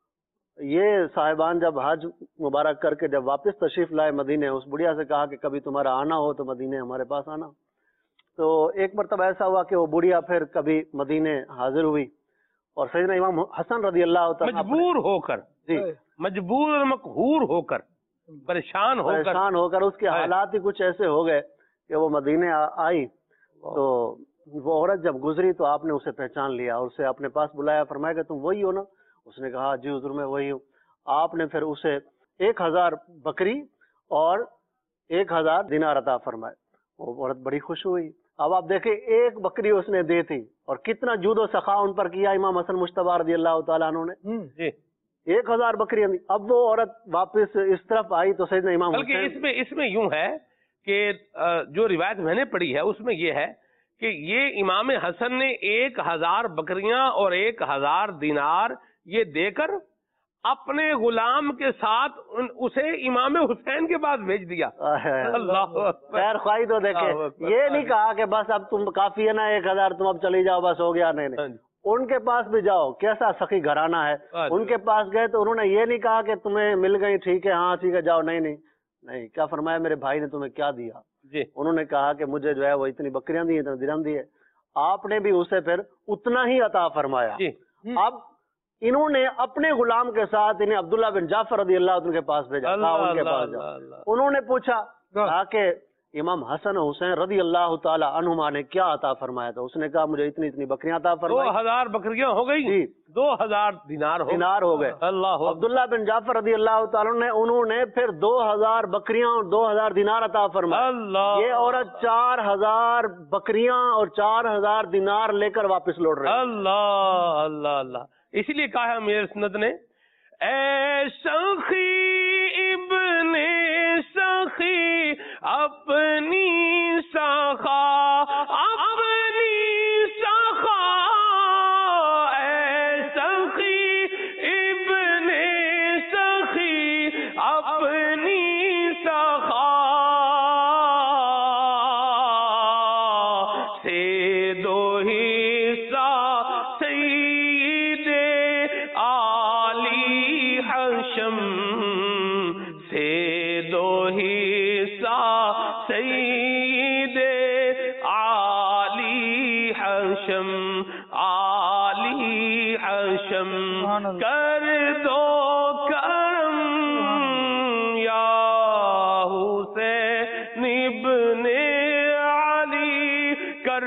ये साहिबान जब हज मुबारक करके जब वापस तशरीफ लाए मदीने, उस बुढ़िया से कहा कि कभी तुम्हारा आना हो तो मदीने हमारे पास आना। तो एक मरतबा ऐसा हुआ कि वो बुढ़िया फिर कभी मदीने हाजिर हुई और सैयदना इमाम हसन रज़ी अल्लाह तआला मजबूर होकर, जी मजबूर और मकहूर होकर, परेशान होकर परेशान होकर उसके हालात ही कुछ ऐसे हो गए कि वो मदीने आई। तो वो औरत जब गुजरी तो आपने उसे पहचान लिया और उसे अपने पास बुलाया, फरमाया कि तुम वही हो ना? उसने कहा जी हुजूर मैं वही हूँ। आपने फिर उसे एक हजार बकरी और एक हजार दिनार अता फरमाए। वो औरत बड़ी खुश हुई। अब आप देखें एक बकरी उसने दी थी और कितना जूदो सखा उन पर किया इमाम हसन मुश्तबा रज़ी अल्लाह तआला अन्हु ने। एक हजार बकरियां दी। अब वो औरत वापस इस तरफ आई तो सैयदना इमाम बल्कि इसमें इसमें यूं है कि जो रिवायत मैंने पढ़ी है उसमें ये है कि ये इमाम हसन ने एक हजार बकरियां और एक हजार दिनार ये देकर अपने गुलाम के साथ उन, उसे इमाम हुसैन के पास भेज दिया। अल्लाह खैर ख्वाही तो देखे, ये नहीं कहा कि बस अब तुम काफी है ना एक हजार तुम अब चली जाओ बस हो गया। नहीं नहीं, उनके पास भी जाओ। कैसा सखी घराना है। उनके पास गए तो उन्होंने ये नहीं कहा कि तुम्हें मिल गई ठीक है हाँ ठीक है जाओ। नहीं नहीं नहीं, क्या फरमाया मेरे भाई ने तुम्हें क्या दिया जी? उन्होंने कहा कि मुझे जो है वो इतनी बकरियां दी इतने दिरहम दिए। आपने भी उसे फिर उतना ही अता फरमाया। अब इन्होंने अपने गुलाम के साथ इन्हें अब्दुल्ला बिन जाफर रज़ी अल्लाह के पास भेजा। उनके पास जा उन्होंने पूछा कि इमाम हसन हुसैन रज़ी अल्लाह तआला अन्हुमा ने क्या अता फरमाया था। उसने कहा मुझे इतनी इतनी बकरियां अता फरमाई। दो हजार बकरियां हो गई जी, दो हजार दिनार हो दिनार हो गए। अल्लाह अब्दुल्ला बिन जाफर रज़ी अल्लाह तआला ने उन्होंने फिर दो हजार बकरियां और दो हजार दिनार अता फरमाया। ये औरत चार हजार बकरियां और चार हजार दिनार लेकर वापस लौट रही। अल्लाह अल्लाह अल्लाह। इसीलिए कहा है मेरे सुन्नत ने, ऐ सखी इब्ने सखी अपनी सखा अपनी सखा, ऐ सखी इब्ने सखी अपनी सखा से दो हिस्सा सईदे आली हशम से दो हिस्सा सईदे आली हशम आली हशम कर दो करम या हुसैन इब्ने अली कर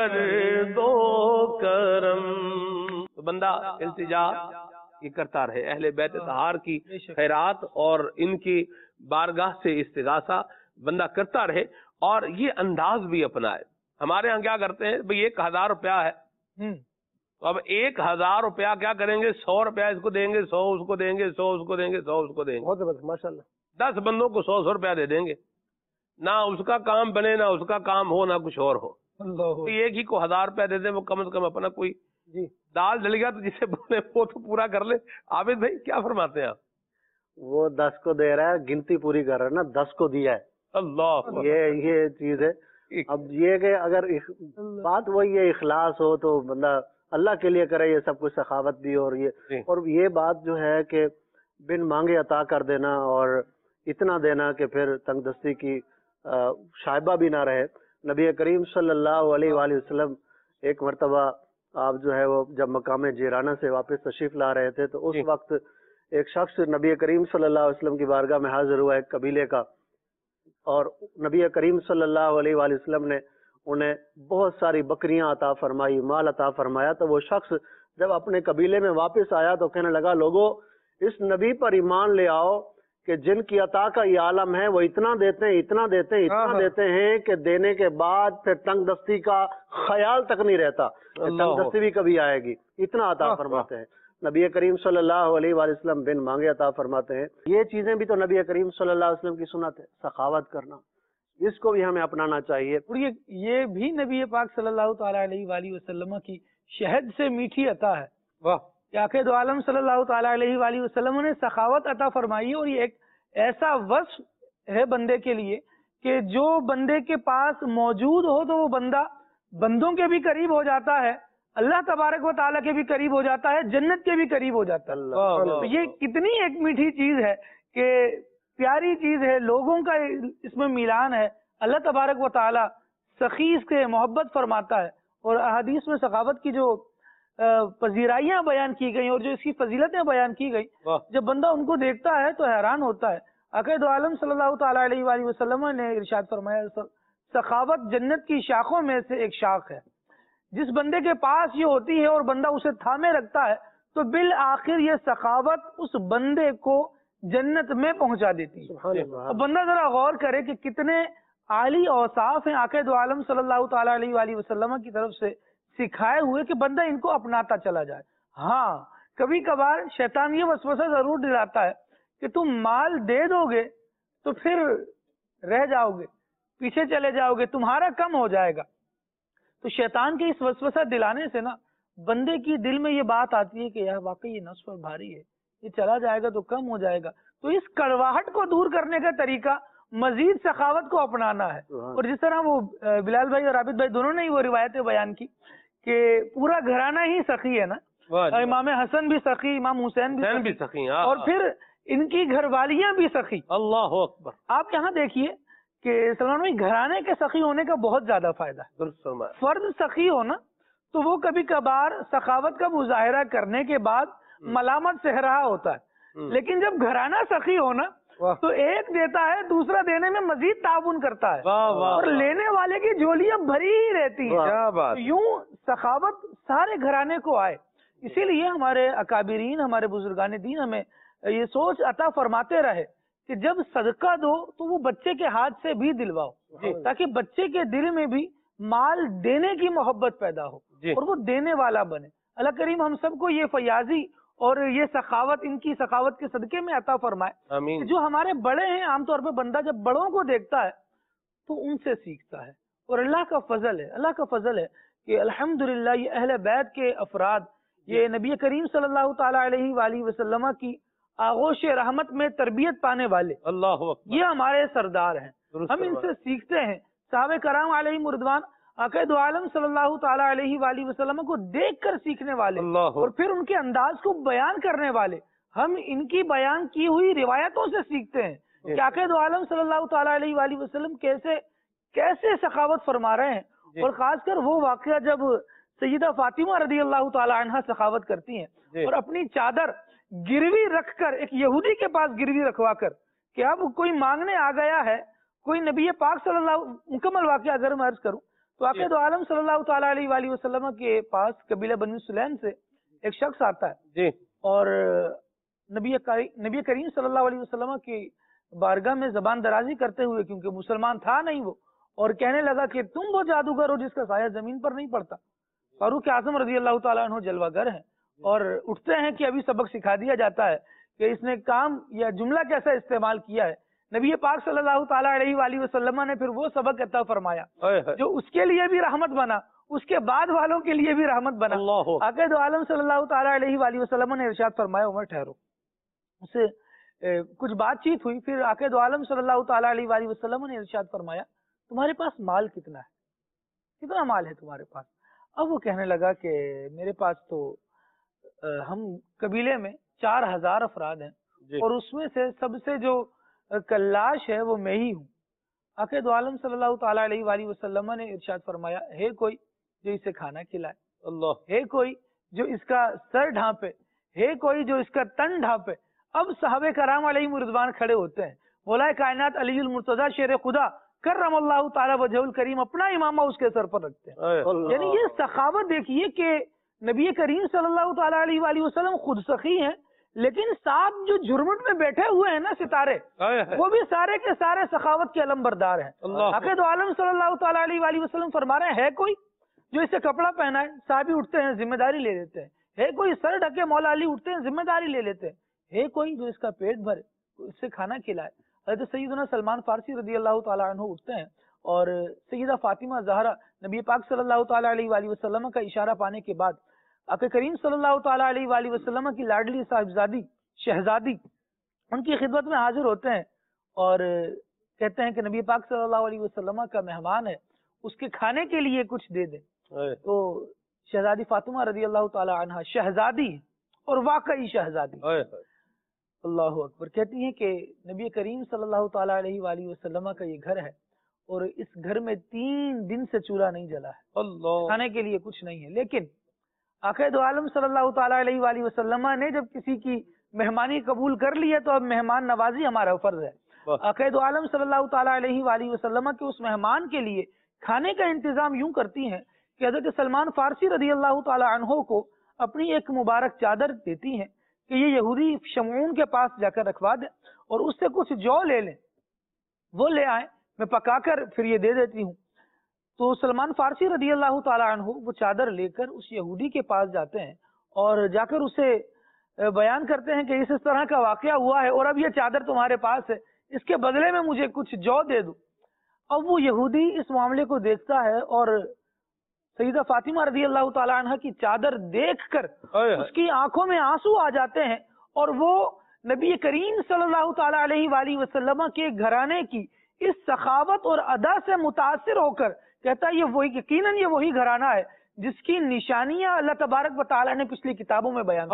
کر دو کرم. تو بندہ التجا یہ کرتا رہے، اہل بیت طہار کی خیرات اور ان کی بارگاہ سے استغاثہ بندہ کرتا رہے، اور یہ انداز بھی اپنائے. ہمارے ہاں کیا کرتے ہیں بھئی ایک ہزار روپیہ ہے، تو اب ایک ہزار روپیہ کیا کریں گے، سو روپیہ اس کو دیں گے، سو اس کو دیں گے، سو اس کو دیں گے، سو اس کو دیں گے. بہت زبردست، ماشاء اللہ. دس بندوں کو سو سو روپیہ دے دیں گے، نہ اس کا کام بنے، نہ اس کا کام ہو، نہ کچھ اور ہو. تو ایک ہی کو ہزار روپیہ دے دیں، وہ کم از کم اپنا کوئی جی دال ڈل گیا تو جسے بولے وہ تو پورا کر لے. عابد بھائی کیا فرماتے ہیں آپ؟ وہ دس کو دے رہا ہے، گنتی پوری کر رہا ہے نا، دس کو دیا ہے. اللہ یہ یہ چیز ہے. اب یہ کہ اگر بات وہی ہے اخلاص ہو تو بندہ اللہ کے لیے کرے، یہ سب کچھ سخاوت بھی. اور یہ اور یہ بات جو ہے کہ بن مانگے عطا کر دینا اور اتنا دینا کہ پھر تنگ دستی کی شائبہ بھی نہ رہے. نبی کریم صلی اللہ علیہ وآلہ وسلم ایک مرتبہ آپ جو ہے وہ جب مقام جیرانہ سے واپس تشریف لا رہے تھے تو اس وقت ایک شخص نبی کریم صلی اللہ علیہ وسلم کی بارگاہ میں حاضر ہوا ایک قبیلے کا، اور نبی کریم صلی اللہ علیہ وآلہ وسلم نے انہیں بہت ساری بکریاں عطا فرمائی، مال عطا فرمایا. تو وہ شخص جب اپنے قبیلے میں واپس آیا تو کہنے لگا، لوگوں اس نبی پر ایمان لے آؤ کہ جن کی عطا کا یہ عالم ہے، وہ اتنا دیتے ہیں اتنا دیتے ہیں اتنا دیتے ہیں کہ دینے کے بعد پھر تنگ دستی کا خیال تک نہیں رہتا، تنگ دستی بھی کبھی آئے گی، اتنا عطا فرماتے ہیں. نبی کریم صلی اللہ علیہ وآلہ وسلم بن مانگے عطا فرماتے ہیں. یہ چیزیں بھی تو نبی کریم صلی اللہ علیہ وسلم کی سنت ہے، سخاوت کرنا، اس کو بھی ہمیں اپنانا چاہیے. اور یہ یہ بھی نبی پاک صلی اللہ تعالیٰ علیہ وآلہ وسلم کی شہد سے میٹھی عطا ہے. واہ! آخر دو عالم صلی اللہ تعالیٰ علیہ وآلہ وسلم نے سخاوت عطا فرمائی، اور یہ ایک ایسا وصف ہے بندے کے لیے کہ جو بندے کے پاس موجود ہو تو وہ بندہ بندوں کے بھی قریب ہو جاتا ہے، اللہ تبارک و تعالیٰ کے بھی قریب ہو جاتا ہے، جنت کے بھی قریب ہو جاتا ہے. تو یہ کتنی ایک میٹھی چیز ہے کہ پیاری چیز ہے، لوگوں کا اس میں میلان ہے. اللہ تبارک و تعالیٰ سخی سے محبت فرماتا ہے، اور احادیث میں سخاوت کی جو پذیرائیاں بیان کی گئی اور جو اس کی فضیلتیں بیان کی گئی، جب بندہ ان کو دیکھتا ہے تو حیران ہوتا ہے. آقا دو عالم صلی اللہ تعالیٰ علیہ وآلہ وسلم نے ارشاد فرمایا، سخاوت جنت کی شاخوں میں سے ایک شاخ ہے. جس بندے کے پاس یہ ہوتی ہے اور بندہ اسے تھامے رکھتا ہے تو بالآخر یہ سخاوت اس بندے کو جنت میں پہنچا دیتی ہے. اب بندہ ذرا غور کرے کہ کتنے عالی اوصاف ہیں آقا دو عالم صلی اللہ تعالیٰ علیہ وآلہ وسلم کی طرف سے سکھائے ہوئے کہ بندہ ان کو اپناتا چلا جائے. ہاں کبھی کبھار شیطان یہ وسوسہ ضرور دلاتا ہے کہ تم مال دے دو گے تو پھر رہ جاؤ گے، پیچھے چلے جاؤ گے، تمہارا کم ہو جائے گا. تو شیطان کے اس وسوسہ دلانے سے نا بندے کی دل میں یہ بات آتی ہے کہ یار واقعی یہ نفس پر بھاری ہے، یہ چلا جائے گا تو کم ہو جائے گا. تو اس کڑواہٹ کو دور کرنے کا طریقہ مزید سخاوت کو اپنانا ہے. اور جس طرح وہ بلال بھائی اور عابد بھائی دونوں نے ہی وہ روایتیں بیان کی کہ پورا گھرانہ ہی سخی ہے نا، امام حسن بھی سخی، امام حسین بھی سخی، اور پھر ان کی گھر والیاں بھی سخی. اللہ اکبر. آپ یہاں دیکھیے کہ سلمان بھائی گھرانے کے سخی ہونے کا بہت زیادہ فائدہ ہے. فرد سخی ہونا تو وہ کبھی کبھار سخاوت کا مظاہرہ کرنے کے بعد ملامت سہ رہا ہوتا ہے، لیکن جب گھرانہ سخی ہونا تو ایک دیتا ہے دوسرا دینے میں مزید تعاون کرتا ہے، اور لینے والے کی جھولیاں بھری ہی رہتی ہیں. یوں سخاوت سارے گھرانے کو آئے. اسی لیے ہمارے اکابرین، ہمارے بزرگان دین ہمیں یہ سوچ عطا فرماتے رہے کہ جب صدقہ دو تو وہ بچے کے ہاتھ سے بھی دلواؤ، تاکہ بچے کے دل میں بھی مال دینے کی محبت پیدا ہو اور وہ دینے والا بنے. اللہ کریم ہم سب کو یہ فیاضی اور یہ سخاوت ان کی سخاوت کے صدقے میں عطا فرمائے. جو ہمارے بڑے ہیں، عام طور پہ بندہ جب بڑوں کو دیکھتا ہے تو ان سے سیکھتا ہے. اور اللہ کا فضل ہے، اللہ کا فضل ہے کہ الحمدللہ یہ اہل بیت کے افراد، یہ نبی کریم صلی اللہ تعالیٰ علیہ وآلہ وسلم کی آغوش رحمت میں تربیت پانے والے، اللہ یہ ہمارے سردار ہیں. ہم ان سے سیکھتے ہیں. صحابہ کرام علیہم رضوان آقا دو عالم صلی اللہ تعالیٰ علیہ وآلہ وسلم کو دیکھ کر سیکھنے والے اور پھر ان کے انداز کو بیان کرنے والے. ہم ان کی بیان کی ہوئی روایتوں سے سیکھتے ہیں کہ آقا دو عالم صلی اللہ تعالیٰ علیہ وآلہ وسلم کیسے کیسے سخاوت فرما رہے ہیں. اور خاص کر وہ واقعہ جب سیدہ فاطمہ رضی اللہ تعالیٰ عنہا سخاوت کرتی ہیں اور اپنی چادر گروی رکھ کر ایک یہودی کے پاس گروی رکھوا کر کہ اب کوئی مانگنے آ گیا ہے، کوئی نبی پاک صلی اللہ، مکمل واقعہ اگر میں عرض کروں تو آقا دو عالم صلی اللہ تعالیٰ علیہ وآلہ وسلم کے پاس قبیلہ بنی سلیم سے ایک شخص آتا ہے جی اور نبی نبی کریم صلی اللہ علیہ وسلم کی بارگاہ میں زبان درازی کرتے ہوئے، کیونکہ مسلمان تھا نہیں وہ، اور کہنے لگا کہ تم وہ جادوگر ہو جس کا سایہ زمین پر نہیں پڑتا۔ فاروق اعظم رضی اللہ تعالیٰ عنہ جلوہ گر ہیں اور اٹھتے ہیں کہ ابھی سبق سکھا دیا جاتا ہے کہ اس نے کام یا جملہ کیسا استعمال کیا ہے۔ نبی پاک صلی اللہ تعالیٰ علیہ وآلہ وسلم نے پھر وہ سبق عطا فرمایا جو اس کے لیے بھی رحمت بنا، اس کے بعد والوں کے لیے بھی رحمت بنا۔ آقا دو عالم صلی اللہ تعالیٰ علیہ وآلہ وسلم نے ارشاد فرمایا عمر ٹھہرو، اسے کچھ بات چیت ہوئی، پھر آقا دو عالم صلی اللہ تعالیٰ علیہ وآلہ وسلم نے ارشاد فرمایا تمہارے پاس مال کتنا ہے، کتنا مال ہے تمہارے پاس؟ اب وہ کہنے لگا کہ میرے پاس تو ہم قبیلے میں چار ہزار افراد ہیں اور اس میں سے سب سے جو کلاش ہے وہ میں ہی ہوں۔ آقا دو عالم صلی اللہ تعالیٰ علیہ وآلہ وسلم نے ارشاد فرمایا ہے کوئی جو اسے کھانا کھلائے، اللہ ہے کوئی جو اس کا سر ڈھانپے، ہے کوئی جو اس کا تن ڈھانپے۔ اب صحابہ کرام علیہ رضوان کھڑے ہوتے ہیں، مولا کائنات علی المرتضیٰ شیر خدا کرم اللہ تعالیٰ وجہ الکریم اپنا امامہ اس کے سر پر رکھتے ہیں۔ یعنی یہ سخاوت دیکھیے کہ نبی کریم صلی اللہ تعالیٰ علیہ وآلہ وسلم خود سخی ہیں، لیکن ساتھ جو جھرمٹ میں بیٹھے ہوئے ہیں نا ستارے، وہ بھی سارے کے سارے سخاوت کے علم بردار ہیں۔ آقا دو عالم صلی اللہ تعالیٰ علیہ وآلہ وسلم فرما رہے ہیں ہے کوئی جو اسے کپڑا پہنا ہے، صحابی اٹھتے ہیں ذمہ داری لے لیتے ہیں، ہے کوئی سر ڈھکے مولا علی اٹھتے ہیں ذمہ داری لے لیتے ہیں، ہے کوئی جو اس کا پیٹ بھرے، اس سے کھانا کھلائے۔ حضرت سیدنا سلمان فارسی رضی اللہ تعالیٰ عنہ اٹھتے ہیں اور سیدہ فاطمہ زہرا نبی پاک صلی اللہ تعالیٰ علیہ وآلہ وسلم کا اشارہ پانے کے بعد آقا کریم صلی اللہ تعالیٰ علیہ وآلہ وسلم کی لاڈلی صاحبزادی شہزادی ان کی خدمت میں حاضر ہوتے ہیں اور کہتے ہیں کہ نبی پاک صلی اللہ علیہ وسلم کا مہمان ہے، اس کے کھانے کے لیے کچھ دے دیں۔ تو شہزادی فاطمہ رضی اللہ تعالیٰ عنہ شہزادی اور واقعی شہزادی اللہ اکبر کہتی ہیں کہ نبی کریم صلی اللہ تعالیٰ علیہ وآلہ وسلم کا یہ گھر ہے اور اس گھر میں تین دن سے چولہا نہیں جلا ہے، اللہ کھانے کے لیے کچھ نہیں ہے، لیکن آقا دو عالم صلی اللہ تعالیٰ علیہ وآلہ وسلم نے جب کسی کی مہمانی قبول کر لی ہے تو اب مہمان نوازی ہمارا فرض ہے۔ آقا دو عالم صلی اللہ تعالیٰ علیہ وآلہ وسلم کے اس مہمان کے لیے کھانے کا انتظام یوں کرتی ہیں کہ حضرت سلمان فارسی رضی اللہ تعالیٰ عنہ کو اپنی ایک مبارک چادر دیتی ہیں کہ یہ یہودی شمعون کے پاس جا کر رکھوا دیں اور اس سے کچھ جو لے لیں، وہ لے آئیں، میں پکا کر پھر یہ دے دیتی ہوں۔ تو سلمان فارسی رضی اللہ تعالیٰ عنہ وہ چادر لے کر اس یہودی کے پاس جاتے ہیں اور جا کر اسے بیان کرتے ہیں کہ اس اس طرح کا واقعہ ہوا ہے اور اب یہ چادر تمہارے پاس ہے، اس کے بدلے میں مجھے کچھ جو دے دو۔ اب وہ یہودی اس معاملے کو دیکھتا ہے اور سیدہ فاطمہ رضی اللہ تعالیٰ عنہ کی چادر دیکھ کر اس کی آنکھوں میں آنسو آ جاتے ہیں اور وہ نبی کریم صلی اللہ تعالیٰ علیہ وآلہ وسلم کے گھرانے کی اس سخاوت اور ادا سے متاثر ہو کر کہتا ہے یہ وہی یقیناً یہ وہی گھرانہ ہے جس کی نشانیاں اللہ تبارک و تعالیٰ نے پچھلی کتابوں میں بیان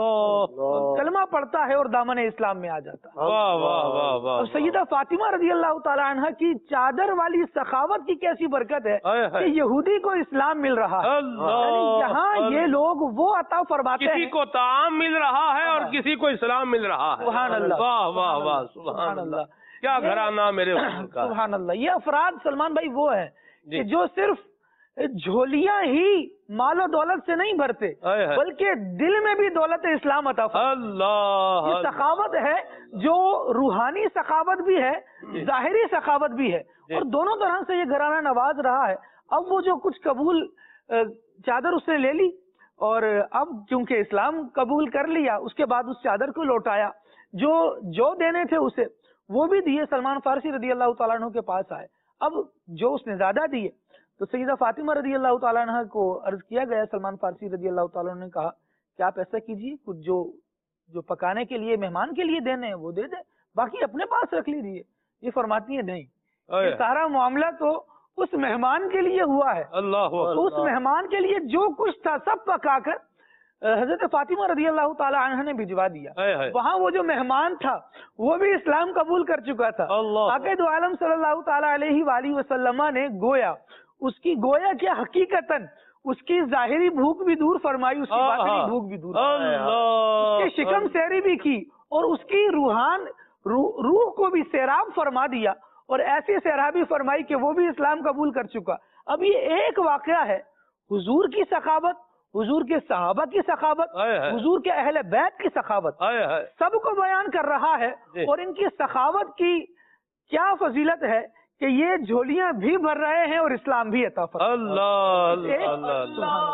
کی۔ کلمہ پڑھتا ہے اور دامن اسلام میں آ جاتا ہے۔ اور سیدہ فاطمہ رضی اللہ تعالیٰ عنہ کی چادر والی سخاوت کی کیسی برکت ہے کہ یہودی کو اسلام مل رہا ہے، یعنی یہاں یہ لوگ وہ عطا فرماتے ہیں، کسی کو طعام مل رہا ہے اور کسی کو اسلام مل رہا ہے۔ سبحان اللہ، واہ واہ واہ، سبحان اللہ، کیا گھرانہ میرے سبحان اللہ۔ یہ افراد سلمان بھائی وہ ہیں کہ جو صرف جھولیاں ہی مال و دولت سے نہیں بھرتے بلکہ دل میں بھی دولت اسلام عطا فرماتے۔ یہ سخاوت ہے جو روحانی سخاوت بھی ہے، ظاہری سخاوت بھی ہے، اور دونوں طرح سے یہ گھرانہ نواز رہا ہے۔ اب وہ جو کچھ قبول چادر اس نے لے لی اور اب چونکہ اسلام قبول کر لیا، اس کے بعد اس چادر کو لوٹایا، جو جو دینے تھے اسے وہ بھی دیے۔ سلمان فارسی رضی اللہ تعالیٰ عنہ کے پاس آئے، اب جو اس نے زیادہ دیے تو سیدہ فاطمہ رضی اللہ تعالیٰ عنہ کو عرض کیا گیا، سلمان فارسی رضی اللہ تعالیٰ عنہ نے کہا کہ آپ ایسا کیجیے کچھ جو جو پکانے کے لیے مہمان کے لیے دینے ہیں وہ دے دیں، باقی اپنے پاس رکھ لیجیے۔ یہ فرماتی ہے نہیں، یہ سارا معاملہ تو اس مہمان کے لیے ہوا ہے، اللہ اس مہمان کے لیے جو کچھ تھا سب پکا کر حضرت فاطمہ رضی اللہ تعالیٰ عنہ نے بھجوا دیا۔ وہاں وہ جو مہمان تھا وہ بھی اسلام قبول کر چکا تھا۔ آقا دو عالم صلی اللہ تعالیٰ علیہ وآلہ وسلم نے گویا اس کی گویا کیا حقیقتاً اس کی ظاہری بھوک بھی دور فرمائی، اس کی باطنی بھوک بھی دور فرمائی، اس کی شکم سیری بھی کی اور اس کی روحان روح کو بھی سیراب فرما دیا اور ایسی سیرابی فرمائی کہ وہ بھی اسلام قبول کر چکا۔ اب یہ ایک واقعہ ہے حضور کی سخاوت، حضور کے صحابہ کی سخاوت، حضور کے اہل بیت کی سخاوت، سب کو بیان کر رہا ہے، اور ان کی سخاوت کی کیا فضیلت ہے کہ یہ جھولیاں بھی بھر رہے ہیں اور اسلام بھی عطا فرما اللہ اللہ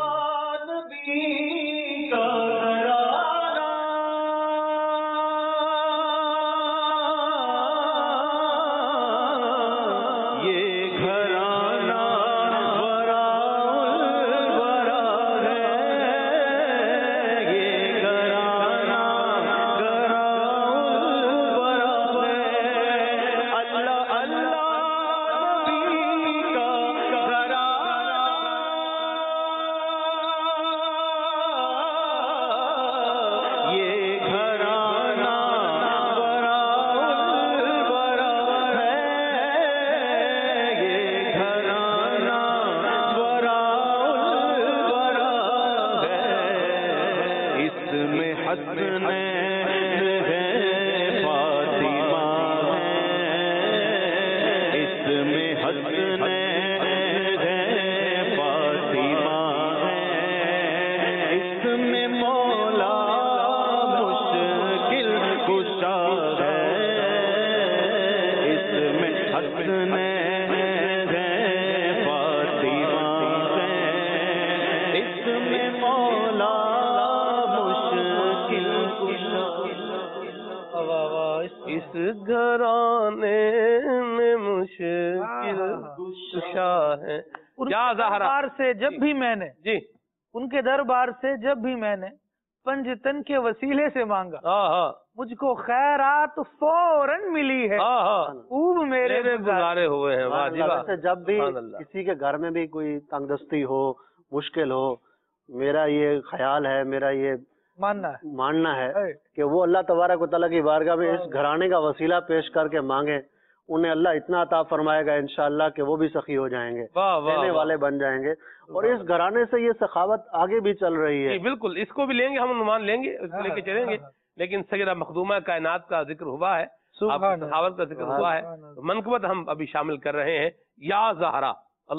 دربار سے جب بھی میں نے جی ان کے دربار سے جب بھی میں نے پنجتن کے وسیلے سے مانگا مجھ کو خیرات فوراً ملی ہے، خوب میرے گزارے ہوئے ہیں۔ ویسے جب بھی کسی کے گھر میں بھی کوئی تنگ دستی ہو، مشکل ہو، میرا یہ خیال ہے، میرا یہ ماننا ہے ماننا ہے کہ وہ اللہ تبارک و تعالیٰ کی بارگاہ میں اس گھرانے کا وسیلہ پیش کر کے مانگے، انہیں اللہ اتنا عطا فرمائے گا انشاءاللہ کہ وہ بھی سخی ہو جائیں گے، دینے والے بن جائیں گے، اور اس گھرانے سے یہ سخاوت آگے بھی چل رہی ہے۔ بالکل، اس کو بھی لیں گے، ہم عنوان لیں گے، اس کو لے کے چلیں گے، لیکن سیدہ مخدومہ کائنات کا ذکر ہوا ہے، سخاوت کا ذکر ہوا ہے، منقبت ہم ابھی شامل کر رہے ہیں، یا زہرا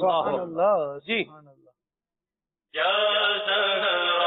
اللہ جی یا زہرا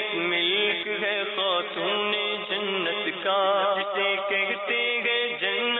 جنت کا جسے کہتے ہیں جنت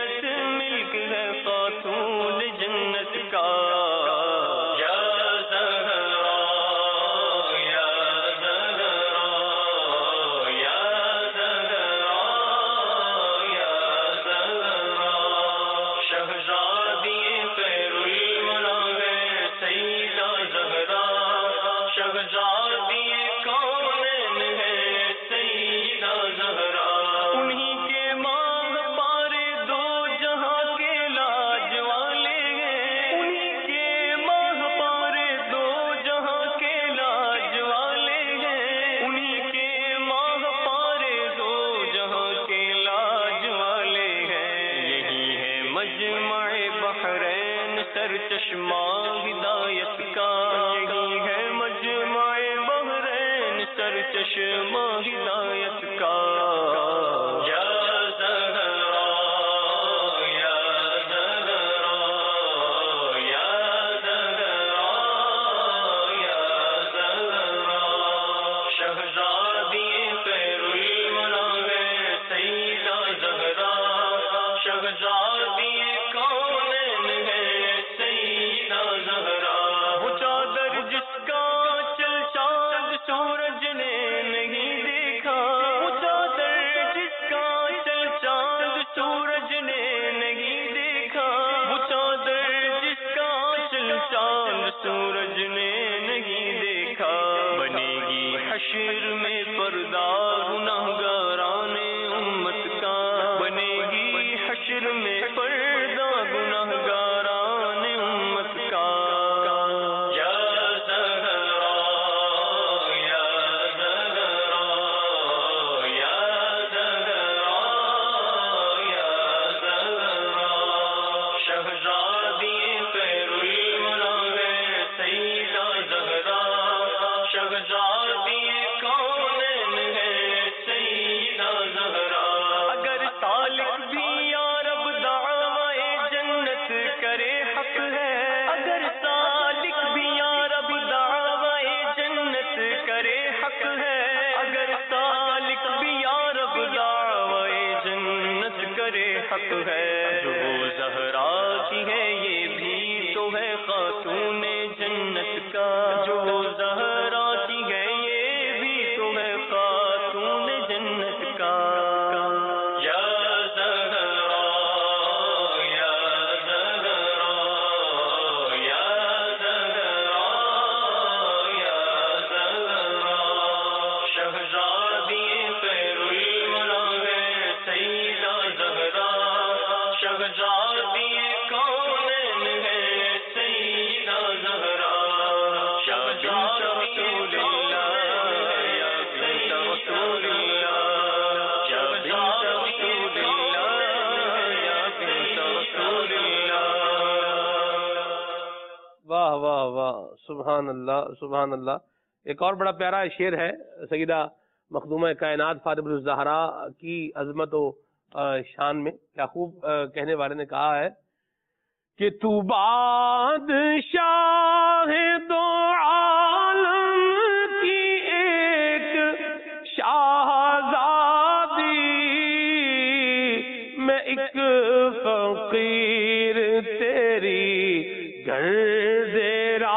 مجمع بحرین سر چشمہ ہدایت کا یہی ہے مجمع بحرین سر چشمہ ہدایت کا سورج نے نہیں دیکھا بنے گی حشر میں پردہ گناہگاران امت کا بنے گی حشر میں پردہ گناہگاران امت کا یا زہرا یا زہرا یا زہرا یا زہرا شہزادی خیر شہزادی کونین ہے سیدہ زہرا اگر سالک بھی یا رب دعوی جنت کرے حق ہے اگر سالک بھی یا رب دعوی جنت کرے حق ہے اگر سالک بھی یا رب دعوی جنت کرے حق ہے جو زہرا کی ہے یہ بھی تو ہے خاتون جنت کا جو زہرا کی ہے یہ بھی تو ہے خاتون جنت کا یا زہرا یا زہرا یا زہرا یا زہرا شہزادی خیر الورا ہے سیدہ زہرا شہزادی کونین ہے سیدہ زہرا واہ واہ واہ سبحان اللہ سبحان اللہ. ایک اور بڑا پیارا شعر ہے سیدہ مخدومہ کائنات فاطمہ الزہرا کی عظمت و شان میں. کیا خوب کہنے والے نے کہا ہے کہ تو بادشاہ دو عالم کی ایک شہزادی میں ایک فقیر تیری گھر دیرا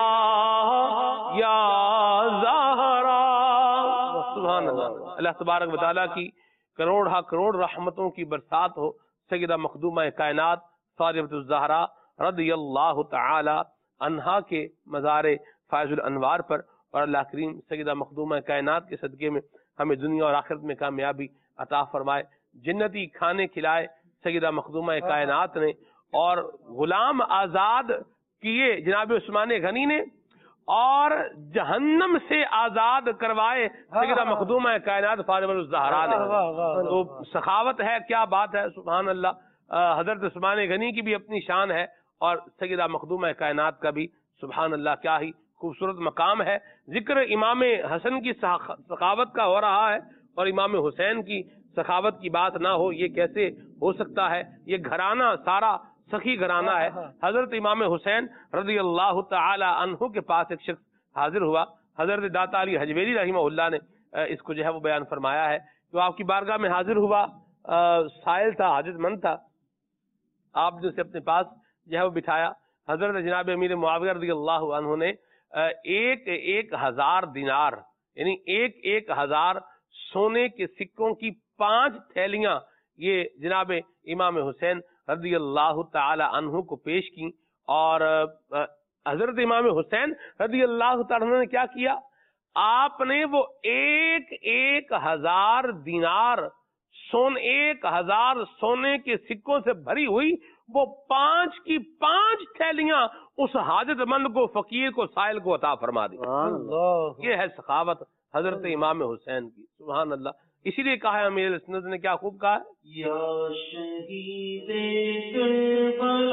یا زہرا. سبحان اللہ. اللہ تبارک و تعالیٰ کی کروڑ ہا کروڑ رحمتوں کی برسات ہو سیدہ مخدومہ کائنات فاطمہ الزہرا رضی اللہ تعالی عنہا کے مزار فائز الانوار پر, اور اللہ کریم سیدہ مخدومہ کائنات کے صدقے میں ہمیں دنیا اور آخرت میں کامیابی عطا فرمائے. جنتی کھانے کھلائے سیدہ مخدومہ کائنات نے, اور غلام آزاد کیے جناب عثمان غنی نے, اور جہنم سے آزاد کروائے سیدہ مخدومہ کائنات فاطمہ الزہرا نے. تو سخاوت ہے, کیا بات ہے, سبحان اللہ. حضرت عثمان غنی کی بھی اپنی شان ہے, اور سیدہ مخدومہ کائنات کا بھی سبحان اللہ کیا ہی خوبصورت مقام ہے. ذکر امام حسن کی سخاوت کا ہو رہا ہے, اور امام حسین کی سخاوت کی بات نہ ہو, یہ کیسے ہو سکتا ہے؟ یہ گھرانہ سارا سخی گھرانہ ہے. حضرت امام حسین رضی اللہ تعالی عنہ کے پاس ایک شخص حاضر ہوا. حضرت داتا علی حجویری رحمہ اللہ نے اس کو جو ہے وہ بیان فرمایا ہے کہ آپ کی بارگاہ میں حاضر ہوا, سائل تھا, حاجت مند تھا. آپ نے اسے اپنے پاس جو ہے وہ بٹھایا. حضرت جناب امیر معاویہ رضی اللہ عنہ نے ایک ایک ہزار دینار یعنی ایک ایک ہزار سونے کے سکوں کی پانچ تھیلیاں یہ جناب امام حسین رضی اللہ تعالی عنہ کو پیش کی. اور حضرت امام حسین رضی اللہ تعالی عنہ نے کیا کیا؟ آپ نے وہ ایک ایک ہزار دینار سون ایک ہزار سونے کے سکوں سے بھری ہوئی وہ پانچ کی پانچ تھیلیاں اس حاجت مند کو, فقیر کو, سائل کو عطا فرما دی. یہ ہے سخاوت حضرت امام حسین کی. سبحان اللہ. اسی لیے کہا ہے امیر السنت نے, کیا خوب کہا ہے, یا شہید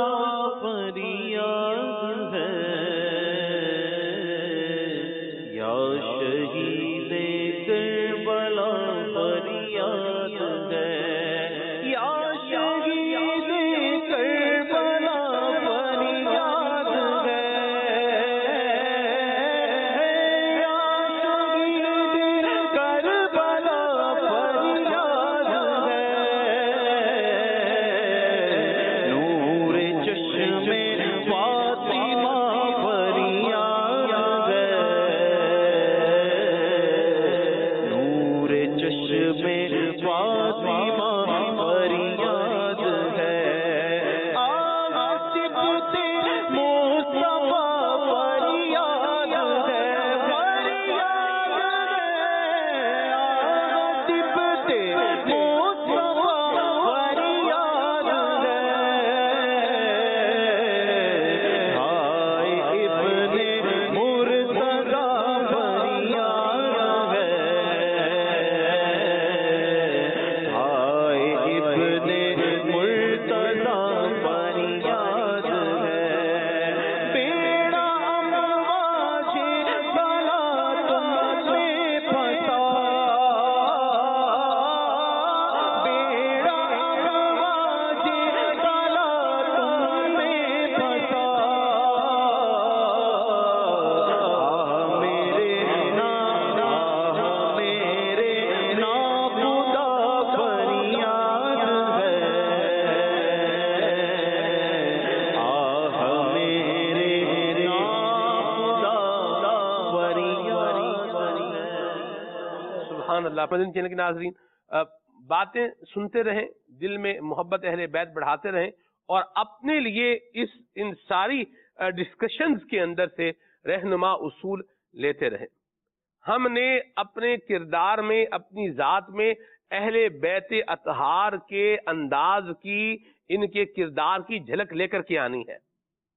سبحان اللہ. مدنی چینل کے ناظرین, باتیں سنتے رہیں, دل میں محبت اہل بیت بڑھاتے رہیں, اور اپنے لیے اس ان ساری ڈسکشنز کے اندر سے رہنما اصول لیتے رہیں. ہم نے اپنے کردار میں, اپنی ذات میں اہل بیت اطہار کے انداز کی, ان کے کردار کی جھلک لے کر کے آنی ہے.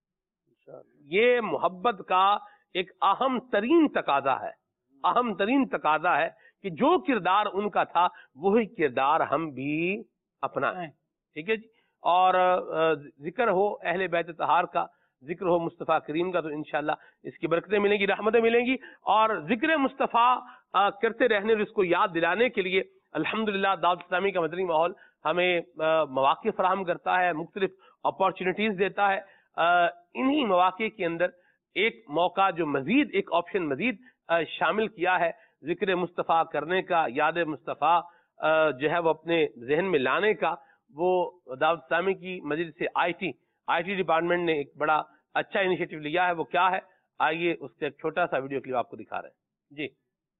یہ محبت کا ایک اہم ترین تقاضا ہے, اہم ترین تقاضا ہے کہ جو کردار ان کا تھا وہی کردار ہم بھی اپنائیں. ٹھیک ہے جی. اور ذکر ہو اہل بیت اطہار کا, ذکر ہو مصطفیٰ کریم کا, تو انشاءاللہ اس کی برکتیں ملیں گی, رحمتیں ملیں گی. اور ذکر مصطفیٰ کرتے رہنے اور اس کو یاد دلانے کے لیے الحمدللہ دعوت اسلامی کا مدنی ماحول ہمیں مواقع فراہم کرتا ہے, مختلف اپارچونیٹیز دیتا ہے. انہی مواقع کے اندر ایک موقع جو مزید, ایک آپشن مزید شامل کیا ہے ذکر مصطفیٰ کرنے کا, یاد مصطفیٰ جو ہے وہ اپنے ذہن میں لانے کا, وہ دعوت اسلامی کی مجلس سے I T I T department نے ایک بڑا اچھا انیشیٹو لیا ہے. وہ کیا ہے, آئیے اس کا ایک چھوٹا سا ویڈیو کلپ آپ کو دکھا رہے ہیں جی.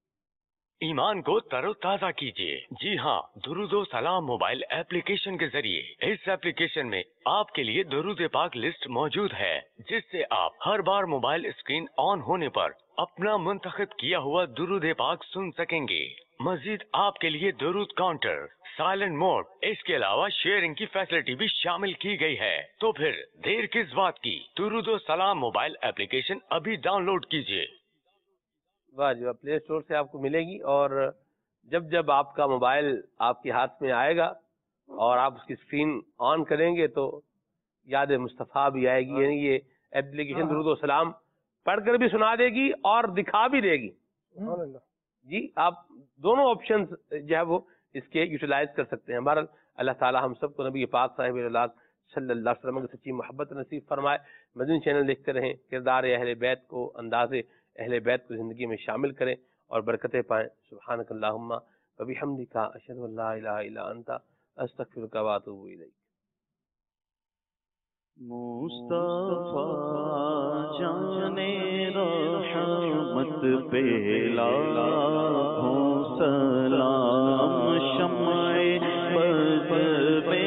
ایمان کو تر و تازہ کیجیے. جی ہاں, درود و سلام موبائل ایپلیکیشن کے ذریعے. اس ایپلیکیشن میں آپ کے لیے درود پاک لسٹ موجود ہے, جس سے آپ ہر بار موبائل اسکرین آن ہونے پر اپنا منتخب کیا ہوا درود پاک سن سکیں گے. مزید آپ کے لیے درود کاؤنٹر, سائلنٹ موڈ, اس کے علاوہ شیئرنگ کی فیسلٹی بھی شامل کی گئی ہے. تو پھر دیر کس بات کی, درود و سلام موبائل ایپلیکیشن ابھی ڈاؤن لوڈ کیجیے. واہ جی, پلے اسٹور سے آپ کو ملے گی. اور جب جب آپ کا موبائل آپ کے ہاتھ میں آئے گا اور آپ اس کی اسکرین آن کریں گے تو یاد مصطفیٰ بھی آئے گی. یعنی یہ ایپلیکیشن درود و سلام پڑھ کر بھی سنا دے گی اور دکھا بھی دے گی. جی, آپ دونوں آپشنز جو ہے وہ اس کے یوٹیلائز کر سکتے ہیں. بہرحال اللہ تعالی ہم سب کو نبی پاک صاحب اولاد صلی اللہ علیہ وسلم کی سچی محبت نصیب فرمائے. مدنی چینل دیکھتے رہیں, کردار اہل بیت کو, انداز اہل بیت کو زندگی میں شامل کریں اور برکتیں پائیں. سبحانک اللہم و بحمدک, اشہد ان لا الہ الا انت, استغفرک و اتوب الیک. مصطفیٰ جانے رحمت پہ لاکھوں سلام, شمع بز پہ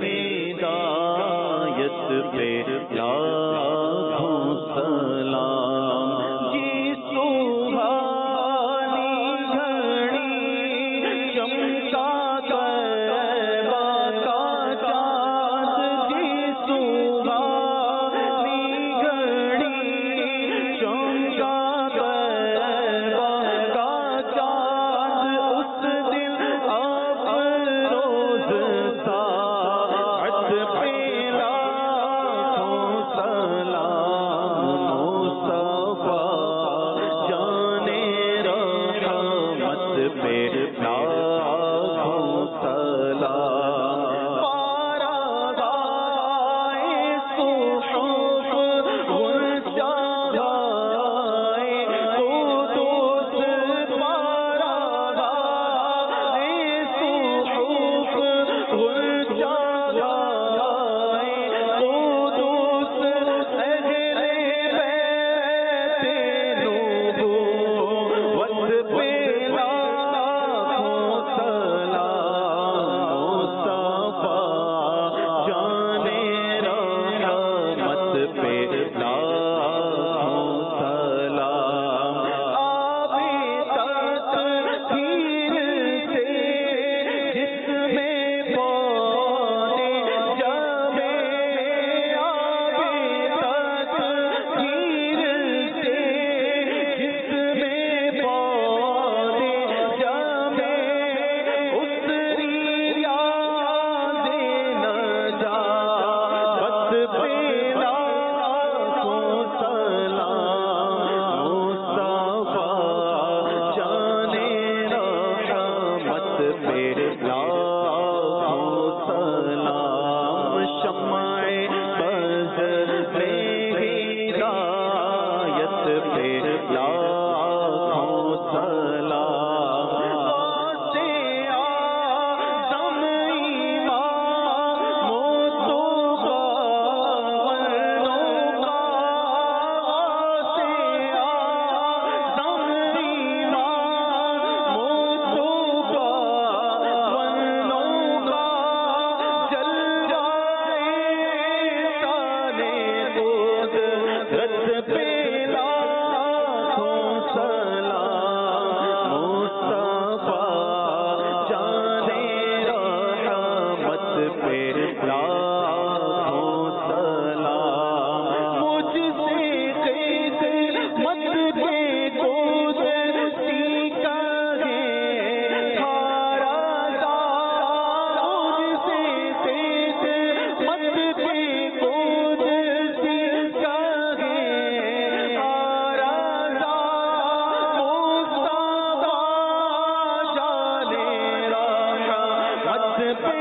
ہدایت پہ لاکھوں سلام. جی سبحانی گھڑی چمکا طیبہ کا چاند, جی سبحانی گھڑی چمکا طیبہ کا چاند, اس دن افروز ساعت پہ لاکھوں سلام.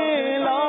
لا